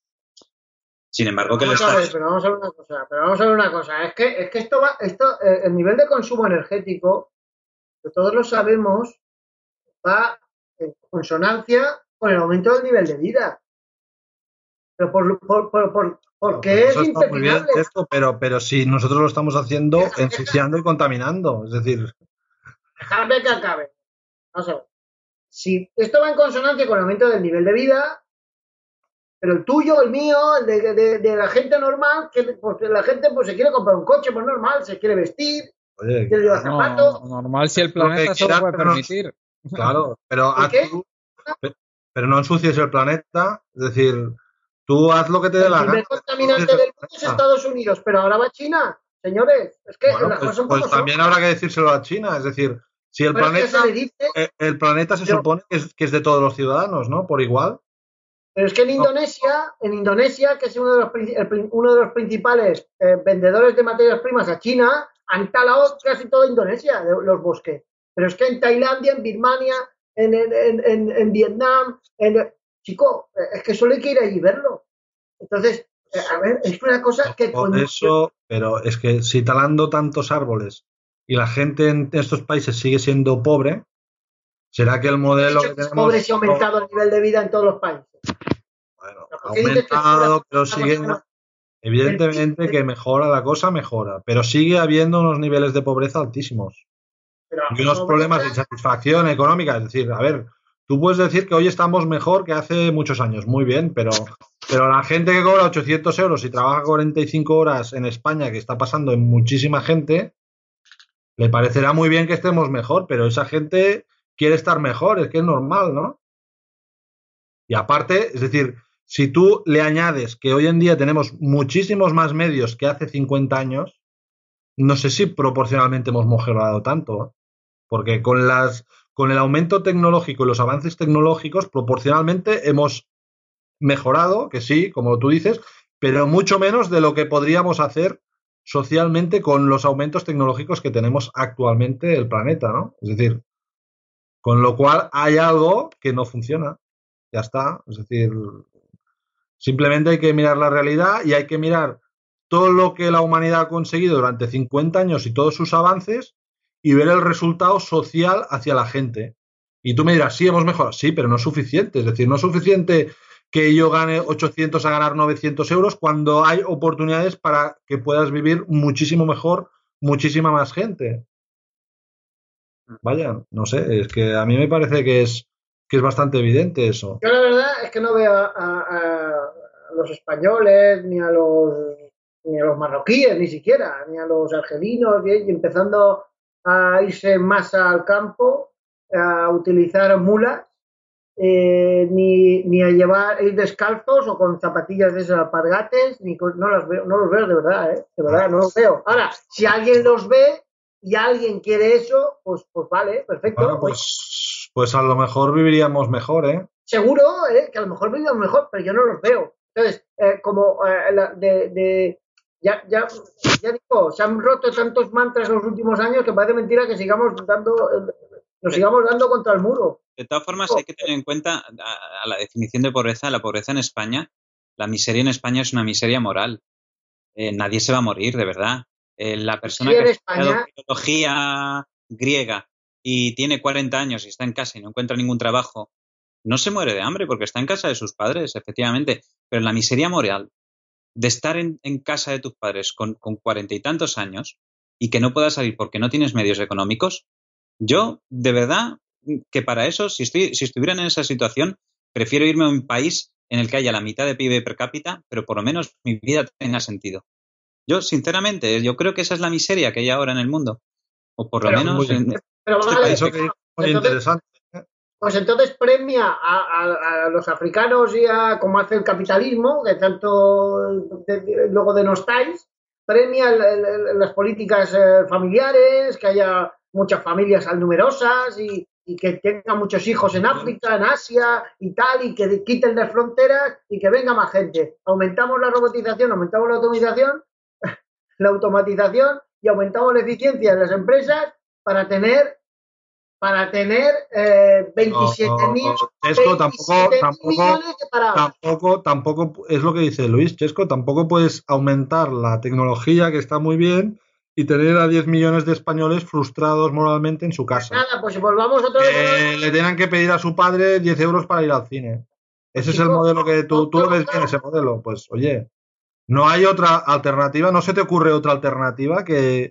Sin embargo, que vamos lo a está... ver, pero vamos a ver una cosa, pero vamos a ver una cosa, es que, es que esto va, esto, eh, el nivel de consumo energético, que todos lo sabemos, va en consonancia con el aumento del nivel de vida. Pero por, por, por, por porque Pues es eso está muy bien, impepinable. esto, pero, pero si nosotros lo estamos haciendo ensuciando y contaminando, es decir, Déjame que acabe. vamos a ver. Si esto va en consonancia con el aumento del nivel de vida, pero el tuyo, el mío, el de, de, de la gente normal, que pues, la gente pues se quiere comprar un coche, pues normal, se quiere vestir, Oye, quiere llevar No, zapatos. normal si el planeta se lo quieras, puede pero no- permitir. Claro, pero ¿Y haz qué? tú- pe- pero no ensucies el planeta, es decir, tú haz lo que te dé El la primer gana. pero no contaminante ensucies del el mundo es planeta. Estados Unidos, pero ahora va China. Señores, es que Bueno, las pues, cosas son pues como son. también habrá que decírselo a China, es decir, si el Pero que planeta, se le dice, eh, el planeta se pero, supone que es, que es de todos los ciudadanos, ¿no? Por igual. pero es que en No, Indonesia, en Indonesia, que es uno de los, princi- el prin- uno de los principales eh, vendedores de materias primas a China, han talado casi toda Indonesia, de- los bosques. Pero es que en Tailandia, en Birmania, en, en, en, en- en Vietnam, en, chico, eh, es que solo hay que ir allí y verlo. Entonces, eh, a ver, es una cosa que por con, eso, pero es que si talando tantos árboles y la gente en estos países sigue siendo pobre, ¿será que el he modelo dicho que que es tenemos pobre si ha aumentado el nivel de vida en todos los países. bueno, ¿Por ha qué dices que es pobre? aumentado, pero Una cosa sigue, que no- evidentemente que mejora la cosa, mejora, pero sigue habiendo unos niveles de pobreza altísimos pero y unos pobreza- problemas de insatisfacción económica. Es decir, a ver, tú puedes decir que hoy estamos mejor que hace muchos años, muy bien, pero, pero la gente que cobra ochocientos euros y trabaja cuarenta y cinco horas en España, que está pasando en muchísima gente, le parecerá muy bien que estemos mejor, pero esa gente quiere estar mejor, es que es normal, ¿no? Y aparte, es decir, si tú le añades que hoy en día tenemos muchísimos más medios que hace cincuenta años, no sé si proporcionalmente hemos mejorado tanto, ¿eh? Porque con las con el aumento tecnológico y los avances tecnológicos, proporcionalmente hemos mejorado, que sí, como tú dices, pero mucho menos de lo que podríamos hacer socialmente con los aumentos tecnológicos que tenemos actualmente el planeta, ¿no? Es decir, con lo cual hay algo que no funciona. Ya está. Es decir, simplemente hay que mirar la realidad y hay que mirar todo lo que la humanidad ha conseguido durante cincuenta años y todos sus avances y ver el resultado social hacia la gente. Y tú me dirás, sí, hemos mejorado. Sí, pero no es suficiente. Es decir, no es suficiente que yo gane ochocientos a ganar novecientos euros cuando hay oportunidades para que puedas vivir muchísimo mejor, muchísima más gente. Vaya, no sé, es que a mí me parece que es, que es bastante evidente eso. Yo la verdad es que no veo a, a- a los españoles, ni a los ni a los marroquíes, ni siquiera, ni a los argelinos, y, y empezando a irse más al campo, a utilizar mulas, eh, ni, ni a llevar ir descalzos o con zapatillas de esas alpargates, ni con- no las veo, no los veo de verdad, ¿eh? De verdad, no los veo. Ahora, si alguien los ve y alguien quiere eso, pues, pues vale, perfecto. Bueno, pues, pues a lo mejor viviríamos mejor, ¿eh? Seguro, ¿eh? Que a lo mejor vivimos mejor, pero yo no los veo. Entonces, eh, como eh, la- de, de- ya, ya, ya digo, se han roto tantos mantras en los últimos años que parece mentira que sigamos dando, eh, nos sigamos dando contra el muro. De todas formas, hay que tener en cuenta a, a la definición de pobreza. La pobreza en España, la miseria en España es una miseria moral. Eh, nadie se va a morir, de verdad. Eh, la persona Sí, que en ha estudiado España, filología griega y tiene cuarenta años y está en casa y no encuentra ningún trabajo, no se muere de hambre porque está en casa de sus padres, efectivamente. Pero la miseria moral de estar en, en casa de tus padres con, con cuarenta y tantos años y que no puedas salir porque no tienes medios económicos, yo, de verdad, que para eso, si, estoy, si estuvieran en esa situación, prefiero irme a un país en el que haya la mitad de P I B per cápita, pero por lo menos mi vida tenga sentido. Yo, sinceramente, yo creo que esa es la miseria que hay ahora en el mundo. O por lo pero, menos Muy, en pero este vale, país eso que pequeño. es muy entonces, interesante. pues entonces premia a, a- a los africanos y a como hace el capitalismo, que tanto de- de- luego denostáis, premia el- el- el- las políticas eh, familiares, que haya muchas familias numerosas y, y que tengan muchos hijos en África, en Asia y tal, y que quiten las fronteras y que venga más gente. Aumentamos la robotización, aumentamos la automatización, la automatización y aumentamos la eficiencia de las empresas para tener para tener eh, veintisiete mil Chesco, tampoco, tampoco, millones de parados. tampoco, tampoco es lo que dice Luis, Chesco, tampoco puedes aumentar la tecnología, que está muy bien, y tener a diez millones de españoles frustrados moralmente en su casa. Nada, pues volvamos otra vez. Eh, le tengan que pedir a su padre diez euros para ir al cine. Ese es el modelo que tú, tú lo ves bien, ese modelo. Pues oye, no hay otra alternativa, no se te ocurre otra alternativa que,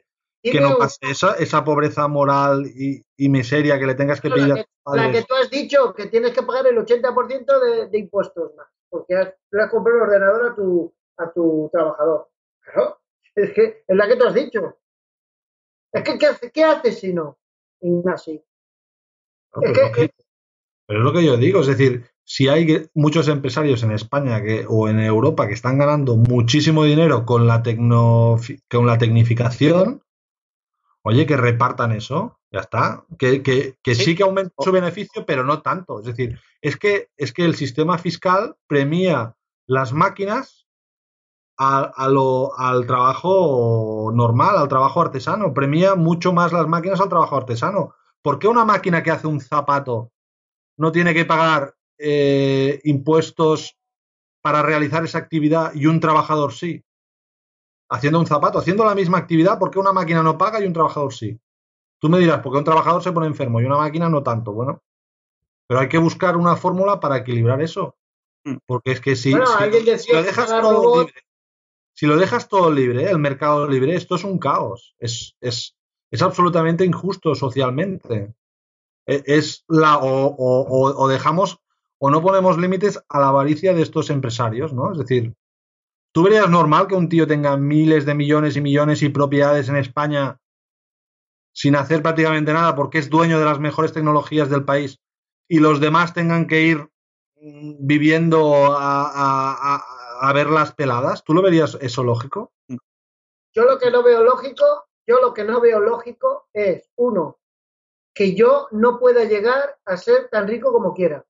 que no pase esa, esa pobreza moral y, y miseria que le tengas que pedir la a que, tus padres. La que tú has dicho, que tienes que pagar el ochenta por ciento de, de impuestos más, porque has, le has comprado un ordenador a tu, a tu trabajador. Claro, es que es la que tú has dicho. Es que, ¿qué, hace, qué haces si no, Ignasi? No, pero, es que, es, pero es lo que yo digo, es decir, si hay muchos empresarios en España que, o en Europa que están ganando muchísimo dinero con la, tecno, con la tecnificación, oye, que repartan eso, ya está. Que, que, que sí. sí que aumenta su beneficio, pero no tanto. Es decir, es que, es que el sistema fiscal premia las máquinas a, a lo, al trabajo normal, al trabajo artesano. Premia mucho más las máquinas al trabajo artesano. ¿Por qué una máquina que hace un zapato no tiene que pagar eh, impuestos para realizar esa actividad y un trabajador sí? Haciendo un zapato, haciendo la misma actividad, ¿por qué una máquina no paga y un trabajador sí? Tú me dirás, porque un trabajador se pone enfermo y una máquina no tanto. Bueno, pero hay que buscar una fórmula para equilibrar eso. Porque es que si, bueno, si, si lo dejas todo robot. libre, si lo dejas todo libre, el mercado libre, esto es un caos. Es, es, es absolutamente injusto socialmente. Es la, o, o, o dejamos, o no ponemos límites a la avaricia de estos empresarios, ¿no? Es decir, ¿tú verías normal que un tío tenga miles de millones y millones y propiedades en España sin hacer prácticamente nada porque es dueño de las mejores tecnologías del país y los demás tengan que ir viviendo a, a, a, a ver las peladas? ¿Tú lo verías eso lógico? Yo lo que no veo lógico, yo lo que no veo lógico es, uno, que yo no pueda llegar a ser tan rico como quiera.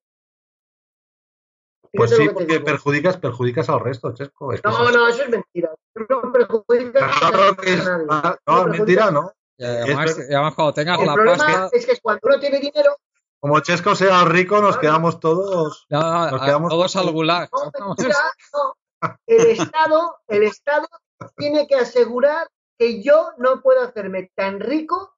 Fíjate pues sí, porque perjudicas, perjudicas al resto, Chesco. Es que no, eso no, eso es mentira. No perjudicas claro que es, a nadie. No, no es mentira, ¿no? Y además, es, y además cuando tengas el la problema pasta... es que cuando uno tiene dinero... Como Chesco sea rico, nos claro. quedamos todos... No, no, nos quedamos todos al gulag. No, mentira, no. El Estado, el Estado tiene que asegurar que yo no puedo hacerme tan rico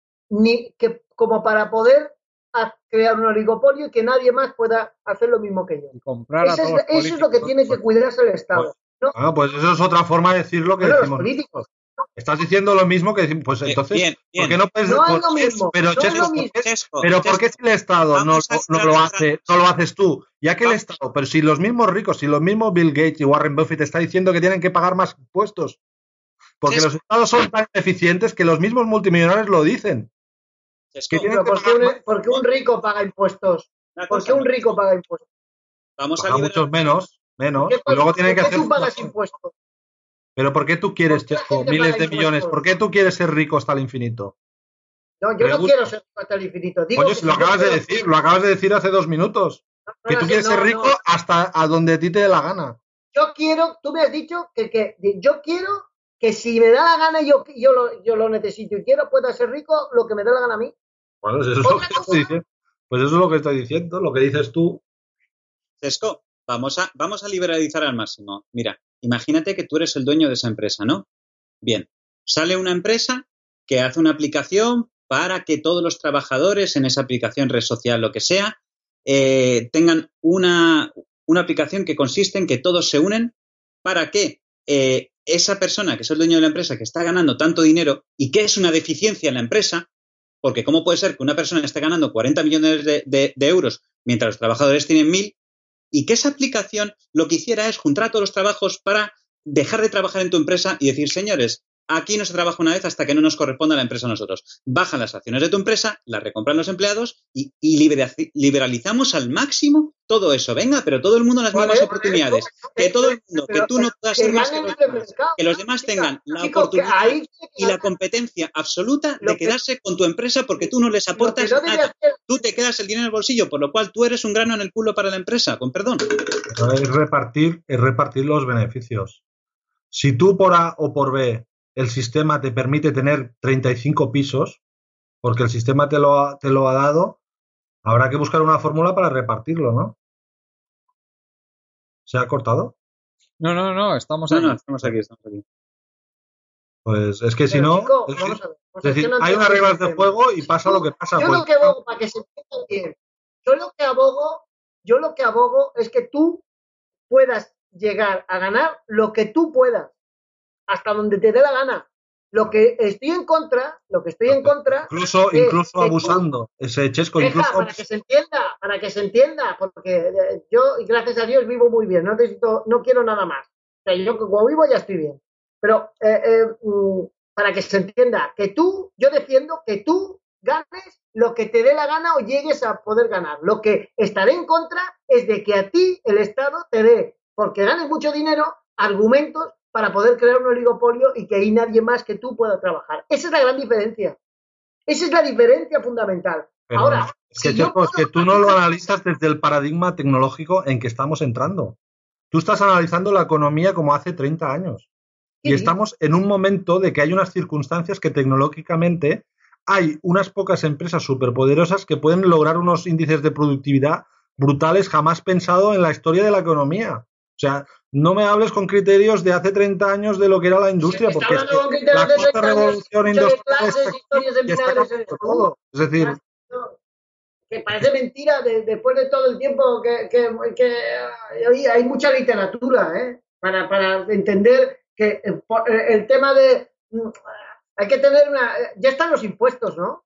ni que como para poder a crear un oligopolio y que nadie más pueda hacer lo mismo que yo. Y comprar eso, a todos es, eso es lo que tiene que cuidarse el Estado. ¿no? Ah, pues eso es otra forma de decir lo que bueno, decimos. Los políticos. Estás diciendo lo mismo que decimos. Pues entonces, bien, bien. ¿por qué no puedes No por, es lo mismo. Pero, no Chesco, es lo mismo. ¿por qué, pero ¿por qué si el Estado no, no, no lo hace, no lo haces tú? Ya que el Estado, pero si los mismos ricos, si los mismos Bill Gates y Warren Buffett están diciendo que tienen que pagar más impuestos, porque Chesco. Los Estados son tan eficientes que los mismos multimillonarios lo dicen. Que pero ¿por, qué un, ¿Por qué un rico paga impuestos? ¿Por qué un rico paga impuestos? Vamos paga a muchos menos, menos. ¿Qué, y luego tienen que ¿por qué hacer tú pagas impuestos? Pero ¿por qué tú quieres, Chesco, miles de millones? ¿Por qué tú quieres ser rico hasta el infinito? No, yo no quiero ser rico hasta el infinito. Digo Oye, si lo acabas de decir, ser... lo acabas de decir hace dos minutos. No, no, que tú quieres no, ser rico no. hasta a donde a ti te dé la gana. Yo quiero, tú me has dicho que, que yo quiero que si me da la gana yo, yo, lo, yo lo necesito y quiero pueda ser rico lo que me dé la gana a mí. Bueno, eso es lo que estoy diciendo. Pues eso es lo que estoy diciendo, lo que dices tú. Chesco, vamos a, vamos a liberalizar al máximo. Mira, imagínate que tú eres el dueño de esa empresa, ¿no? Bien, sale una empresa que hace una aplicación para que todos los trabajadores en esa aplicación, red social, lo que sea, eh, tengan una, una aplicación que consiste en que todos se unen para que eh, esa persona que es el dueño de la empresa, que está ganando tanto dinero y que es una deficiencia en la empresa, porque ¿cómo puede ser que una persona esté ganando cuarenta millones de, de, de euros mientras los trabajadores tienen mil? Y que esa aplicación lo que hiciera es juntar a todos los trabajos para dejar de trabajar en tu empresa y decir, señores, aquí no se trabaja una vez hasta que no nos corresponda a la empresa a nosotros. Bajan las acciones de tu empresa, las recompran los empleados y, y liberalizamos al máximo todo eso. Venga, pero todo el mundo las mismas vale, oportunidades. Vale, que todo el mundo, que tú no puedas ser más que los demás, que los demás tengan la chico, oportunidad ahí, y la competencia absoluta de quedarse con tu empresa porque tú no les aportas no nada. Hacer... Tú te quedas el dinero en el bolsillo, por lo cual tú eres un grano en el culo para la empresa, con perdón. Es repartir, es repartir los beneficios. Si tú por A o por B el sistema te permite tener treinta y cinco pisos, porque el sistema te lo ha, te lo ha dado, habrá que buscar una fórmula para repartirlo, ¿no? ¿Se ha cortado? No, no, no, estamos no, aquí. No, estamos aquí, estamos aquí. Pues es que si Pero, no, chico, es, vamos a ver, pues es decir, es que no hay unas reglas de juego y pasa yo, lo que pasa. Yo pues, lo que abogo, para que se entienda bien, yo lo que abogo, yo lo que abogo es que tú puedas llegar a ganar lo que tú puedas, hasta donde te dé la gana. Lo que estoy en contra, lo que estoy en contra... Incluso, es incluso que abusando, tú, ese Chesco, deja, incluso... para que se entienda, para que se entienda, porque yo, gracias a Dios, vivo muy bien, no necesito, no quiero nada más. O sea, yo como vivo ya estoy bien. Pero eh, eh, para que se entienda, que tú, yo defiendo que tú ganes lo que te dé la gana o llegues a poder ganar. Lo que estaré en contra es de que a ti el Estado te dé, porque ganes mucho dinero, argumentos para poder crear un oligopolio y que ahí nadie más que tú pueda trabajar. Esa es la gran diferencia. Esa es la diferencia fundamental. Pero Ahora, es que, si Chesco, yo es que tú no lo analizas desde el paradigma tecnológico en que estamos entrando. Tú estás analizando la economía como hace treinta años. Y estamos en un momento de que hay unas circunstancias que tecnológicamente hay unas pocas empresas superpoderosas que pueden lograr unos índices de productividad brutales jamás pensado en la historia de la economía. O sea, no me hables con criterios de hace treinta años de lo que era la industria, sí, porque es que con criterios la de cuarta revolución industrial clases, está aquí historias de y está vinagres, cambiando todo. Es decir, que parece mentira de, después de todo el tiempo que, que, que hay, hay mucha literatura ¿eh? para, para entender que el, el tema de hay que tener una... Ya están los impuestos, ¿no?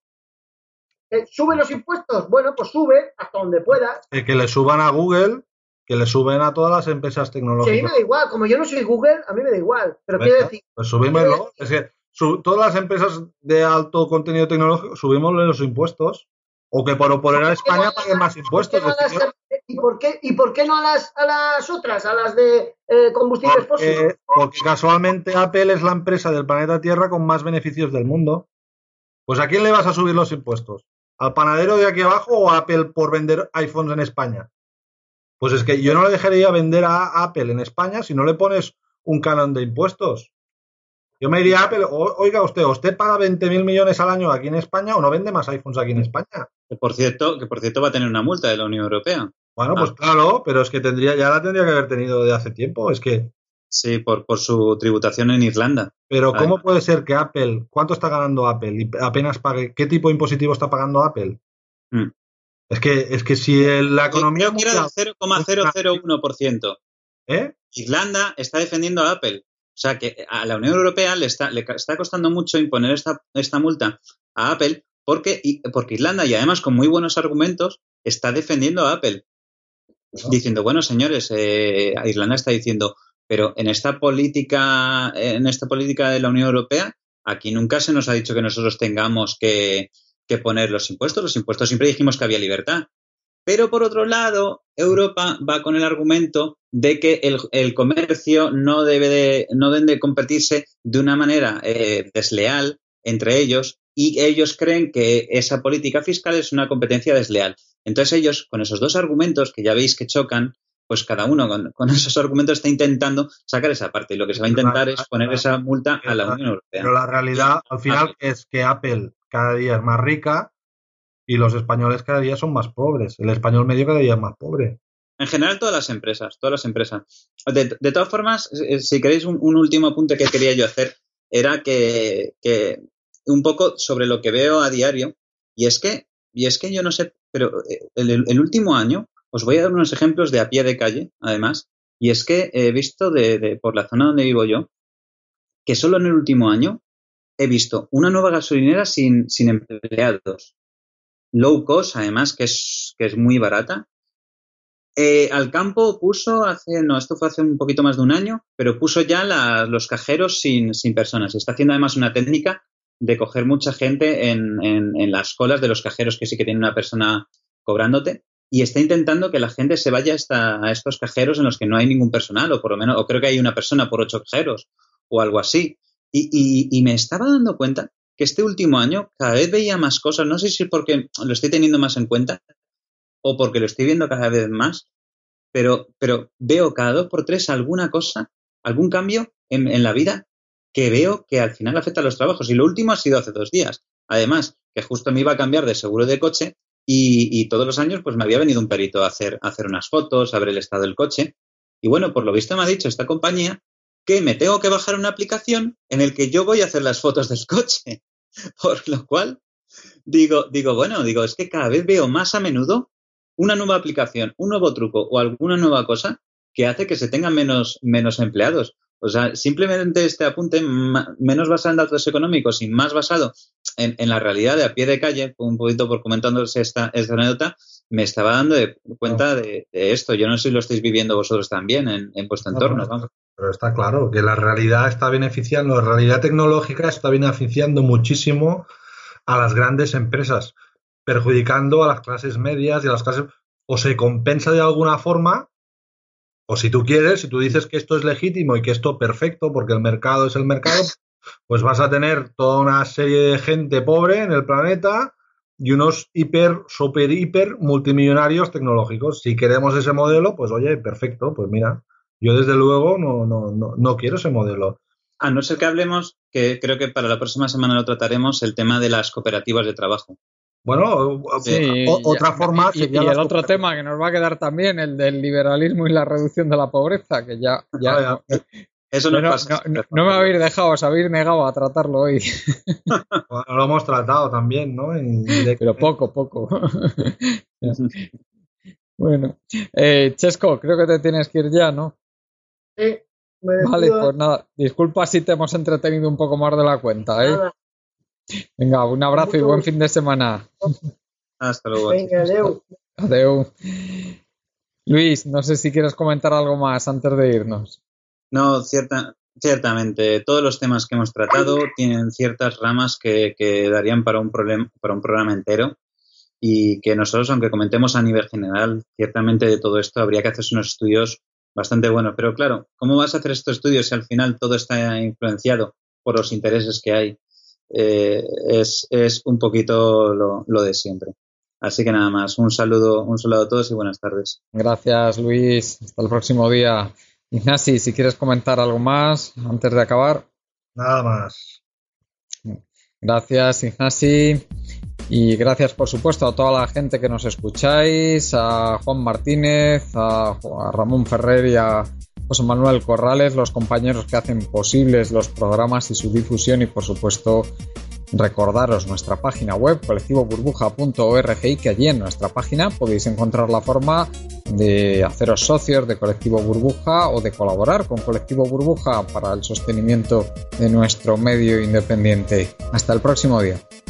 ¿Sube los impuestos? Bueno, pues sube hasta donde pueda. Que, que le suban a Google, que le suben a todas las empresas tecnológicas. Sí, a mí me da igual. Como yo no soy Google, a mí me da igual. Pero Venga, quiero decir... Pues subímelo. Es que su, todas las empresas de alto contenido tecnológico, subimosle los impuestos. O que por oponer a España paguen más impuestos. ¿por qué no las, ¿y, por qué, ¿Y por qué no a las, a las otras, a las de eh, combustibles porque, fósiles? Porque casualmente Apple es la empresa del planeta Tierra con más beneficios del mundo. Pues ¿a quién le vas a subir los impuestos? ¿Al panadero de aquí abajo o a Apple por vender iPhones en España? Pues es que yo no le dejaría vender a Apple en España si no le pones un canon de impuestos. Yo me diría a Apple, oiga usted, ¿usted paga veinte mil millones al año aquí en España o no vende más iPhones aquí en España? Que por cierto, que por cierto va a tener una multa de la Unión Europea. Bueno, ah. pues claro, pero es que tendría, ya la tendría que haber tenido de hace tiempo, es que... Sí, por, por su tributación en Irlanda. Pero ¿cómo Además. puede ser que Apple, cuánto está ganando Apple y apenas pague, qué tipo de impositivo está pagando Apple? Mm. Es que, es que si el, la economía... Yo creo que era del cero coma cero cero uno por ciento. ¿Eh? Irlanda está defendiendo a Apple. O sea, que a la Unión Europea le está, le está costando mucho imponer esta, esta multa a Apple porque, porque Irlanda, y además con muy buenos argumentos, está defendiendo a Apple. ¿No? Diciendo, bueno, señores, eh, Irlanda está diciendo, pero en esta política, en esta política de la Unión Europea, aquí nunca se nos ha dicho que nosotros tengamos que, que poner los impuestos. Los impuestos siempre dijimos que había libertad. Pero, por otro lado, Europa va con el argumento de que el, el comercio no debe de, no deben de competirse de una manera eh, desleal entre ellos y ellos creen que esa política fiscal es una competencia desleal. Entonces ellos, con esos dos argumentos que ya veis que chocan, pues cada uno con, con esos argumentos está intentando sacar esa parte y lo que se va a intentar es poner esa multa a la Unión Europea. Pero la realidad, al final, es que Apple cada día es más rica y los españoles cada día son más pobres. El español medio cada día es más pobre. En general, todas las empresas, todas las empresas. De, de todas formas, si queréis un, un último apunte que quería yo hacer, era que, que un poco sobre lo que veo a diario, y es que, y es que yo no sé, pero el, el último año, os voy a dar unos ejemplos de a pie de calle, además, y es que he visto de, de, por la zona donde vivo yo, que solo en el último año he visto una nueva gasolinera sin, sin empleados. Low cost, además, que es, que es muy barata. Eh, Alcampo puso hace, no, esto fue hace un poquito más de un año, pero puso ya la, los cajeros sin, sin personas. Y está haciendo además una técnica de coger mucha gente en, en, en las colas de los cajeros que sí que tiene una persona cobrándote. Y está intentando que la gente se vaya esta, a estos cajeros en los que no hay ningún personal, o por lo menos, o creo que hay una persona por ocho cajeros, o algo así. Y, y, y me estaba dando cuenta que este último año cada vez veía más cosas, no sé si es porque lo estoy teniendo más en cuenta o porque lo estoy viendo cada vez más, pero, pero veo cada dos por tres alguna cosa, algún cambio en, en la vida que veo que al final afecta a los trabajos. Y lo último ha sido hace dos días. Además, que justo me iba a cambiar de seguro de coche y, y todos los años pues me había venido un perito a hacer, a hacer unas fotos, a ver el estado del coche. Y bueno, por lo visto me ha dicho esta compañía que me tengo que bajar una aplicación en el que yo voy a hacer las fotos del coche. Por lo cual, digo, digo, bueno, digo, es que cada vez veo más a menudo una nueva aplicación, un nuevo truco o alguna nueva cosa que hace que se tengan menos, menos empleados. O sea, simplemente este apunte, menos basado en datos económicos y más basado en, en la realidad de a pie de calle, un poquito por comentándose esta, esta anécdota, me estaba dando de cuenta de, de esto. Yo no sé si lo estáis viviendo vosotros también en, en vuestro No, entorno. no, Vamos. Pero está claro que la realidad está beneficiando, la realidad tecnológica está beneficiando muchísimo a las grandes empresas, perjudicando a las clases medias y a las clases... O se compensa de alguna forma, o si tú quieres, si tú dices que esto es legítimo y que esto perfecto, porque el mercado es el mercado, pues vas a tener toda una serie de gente pobre en el planeta y unos hiper, super, hiper multimillonarios tecnológicos. Si queremos ese modelo, pues oye, perfecto, pues mira, yo desde luego no, no, no, no quiero ese modelo. A no ser que hablemos, que creo que para la próxima semana lo trataremos, el tema de las cooperativas de trabajo. Bueno, sí, o, otra forma y, y el otro tema que nos va a quedar también, el del liberalismo y la reducción de la pobreza, que ya... ya ah, no, eso no, no, pasa. No, no, no me habéis dejado, os habéis negado a tratarlo hoy. Bueno, lo hemos tratado también, ¿no? En, Pero poco, poco. Bueno, eh, Chesco, creo que te tienes que ir ya, ¿no? Sí. Vale, pues nada, disculpa si te hemos entretenido un poco más de la cuenta, ¿eh? Nada. Venga, un abrazo Mucho y buen fin de semana. Hasta luego. Venga, adeu. Adeu. Luis, no sé si quieres comentar algo más antes de irnos. No, cierta, ciertamente. Todos los temas que hemos tratado tienen ciertas ramas que, que darían para un, problem, para un programa entero y que nosotros, aunque comentemos a nivel general, ciertamente de todo esto habría que hacerse unos estudios bastante buenos. Pero claro, ¿cómo vas a hacer estos estudios si al final todo está influenciado por los intereses que hay? Eh, es, es un poquito lo, lo de siempre. Así que nada más, un saludo, un saludo a todos y buenas tardes. Gracias, Luis. Hasta el próximo día. Ignasi, si quieres comentar algo más antes de acabar. Nada más. Gracias, Ignasi. Y gracias, por supuesto, a toda la gente que nos escucháis, a Juan Martínez, a, a Ramón Ferrer y a José Manuel Corrales, los compañeros que hacen posibles los programas y su difusión, y por supuesto recordaros nuestra página web colectivo burbuja punto org, y que allí en nuestra página podéis encontrar la forma de haceros socios de Colectivo Burbuja o de colaborar con Colectivo Burbuja para el sostenimiento de nuestro medio independiente. Hasta el próximo día.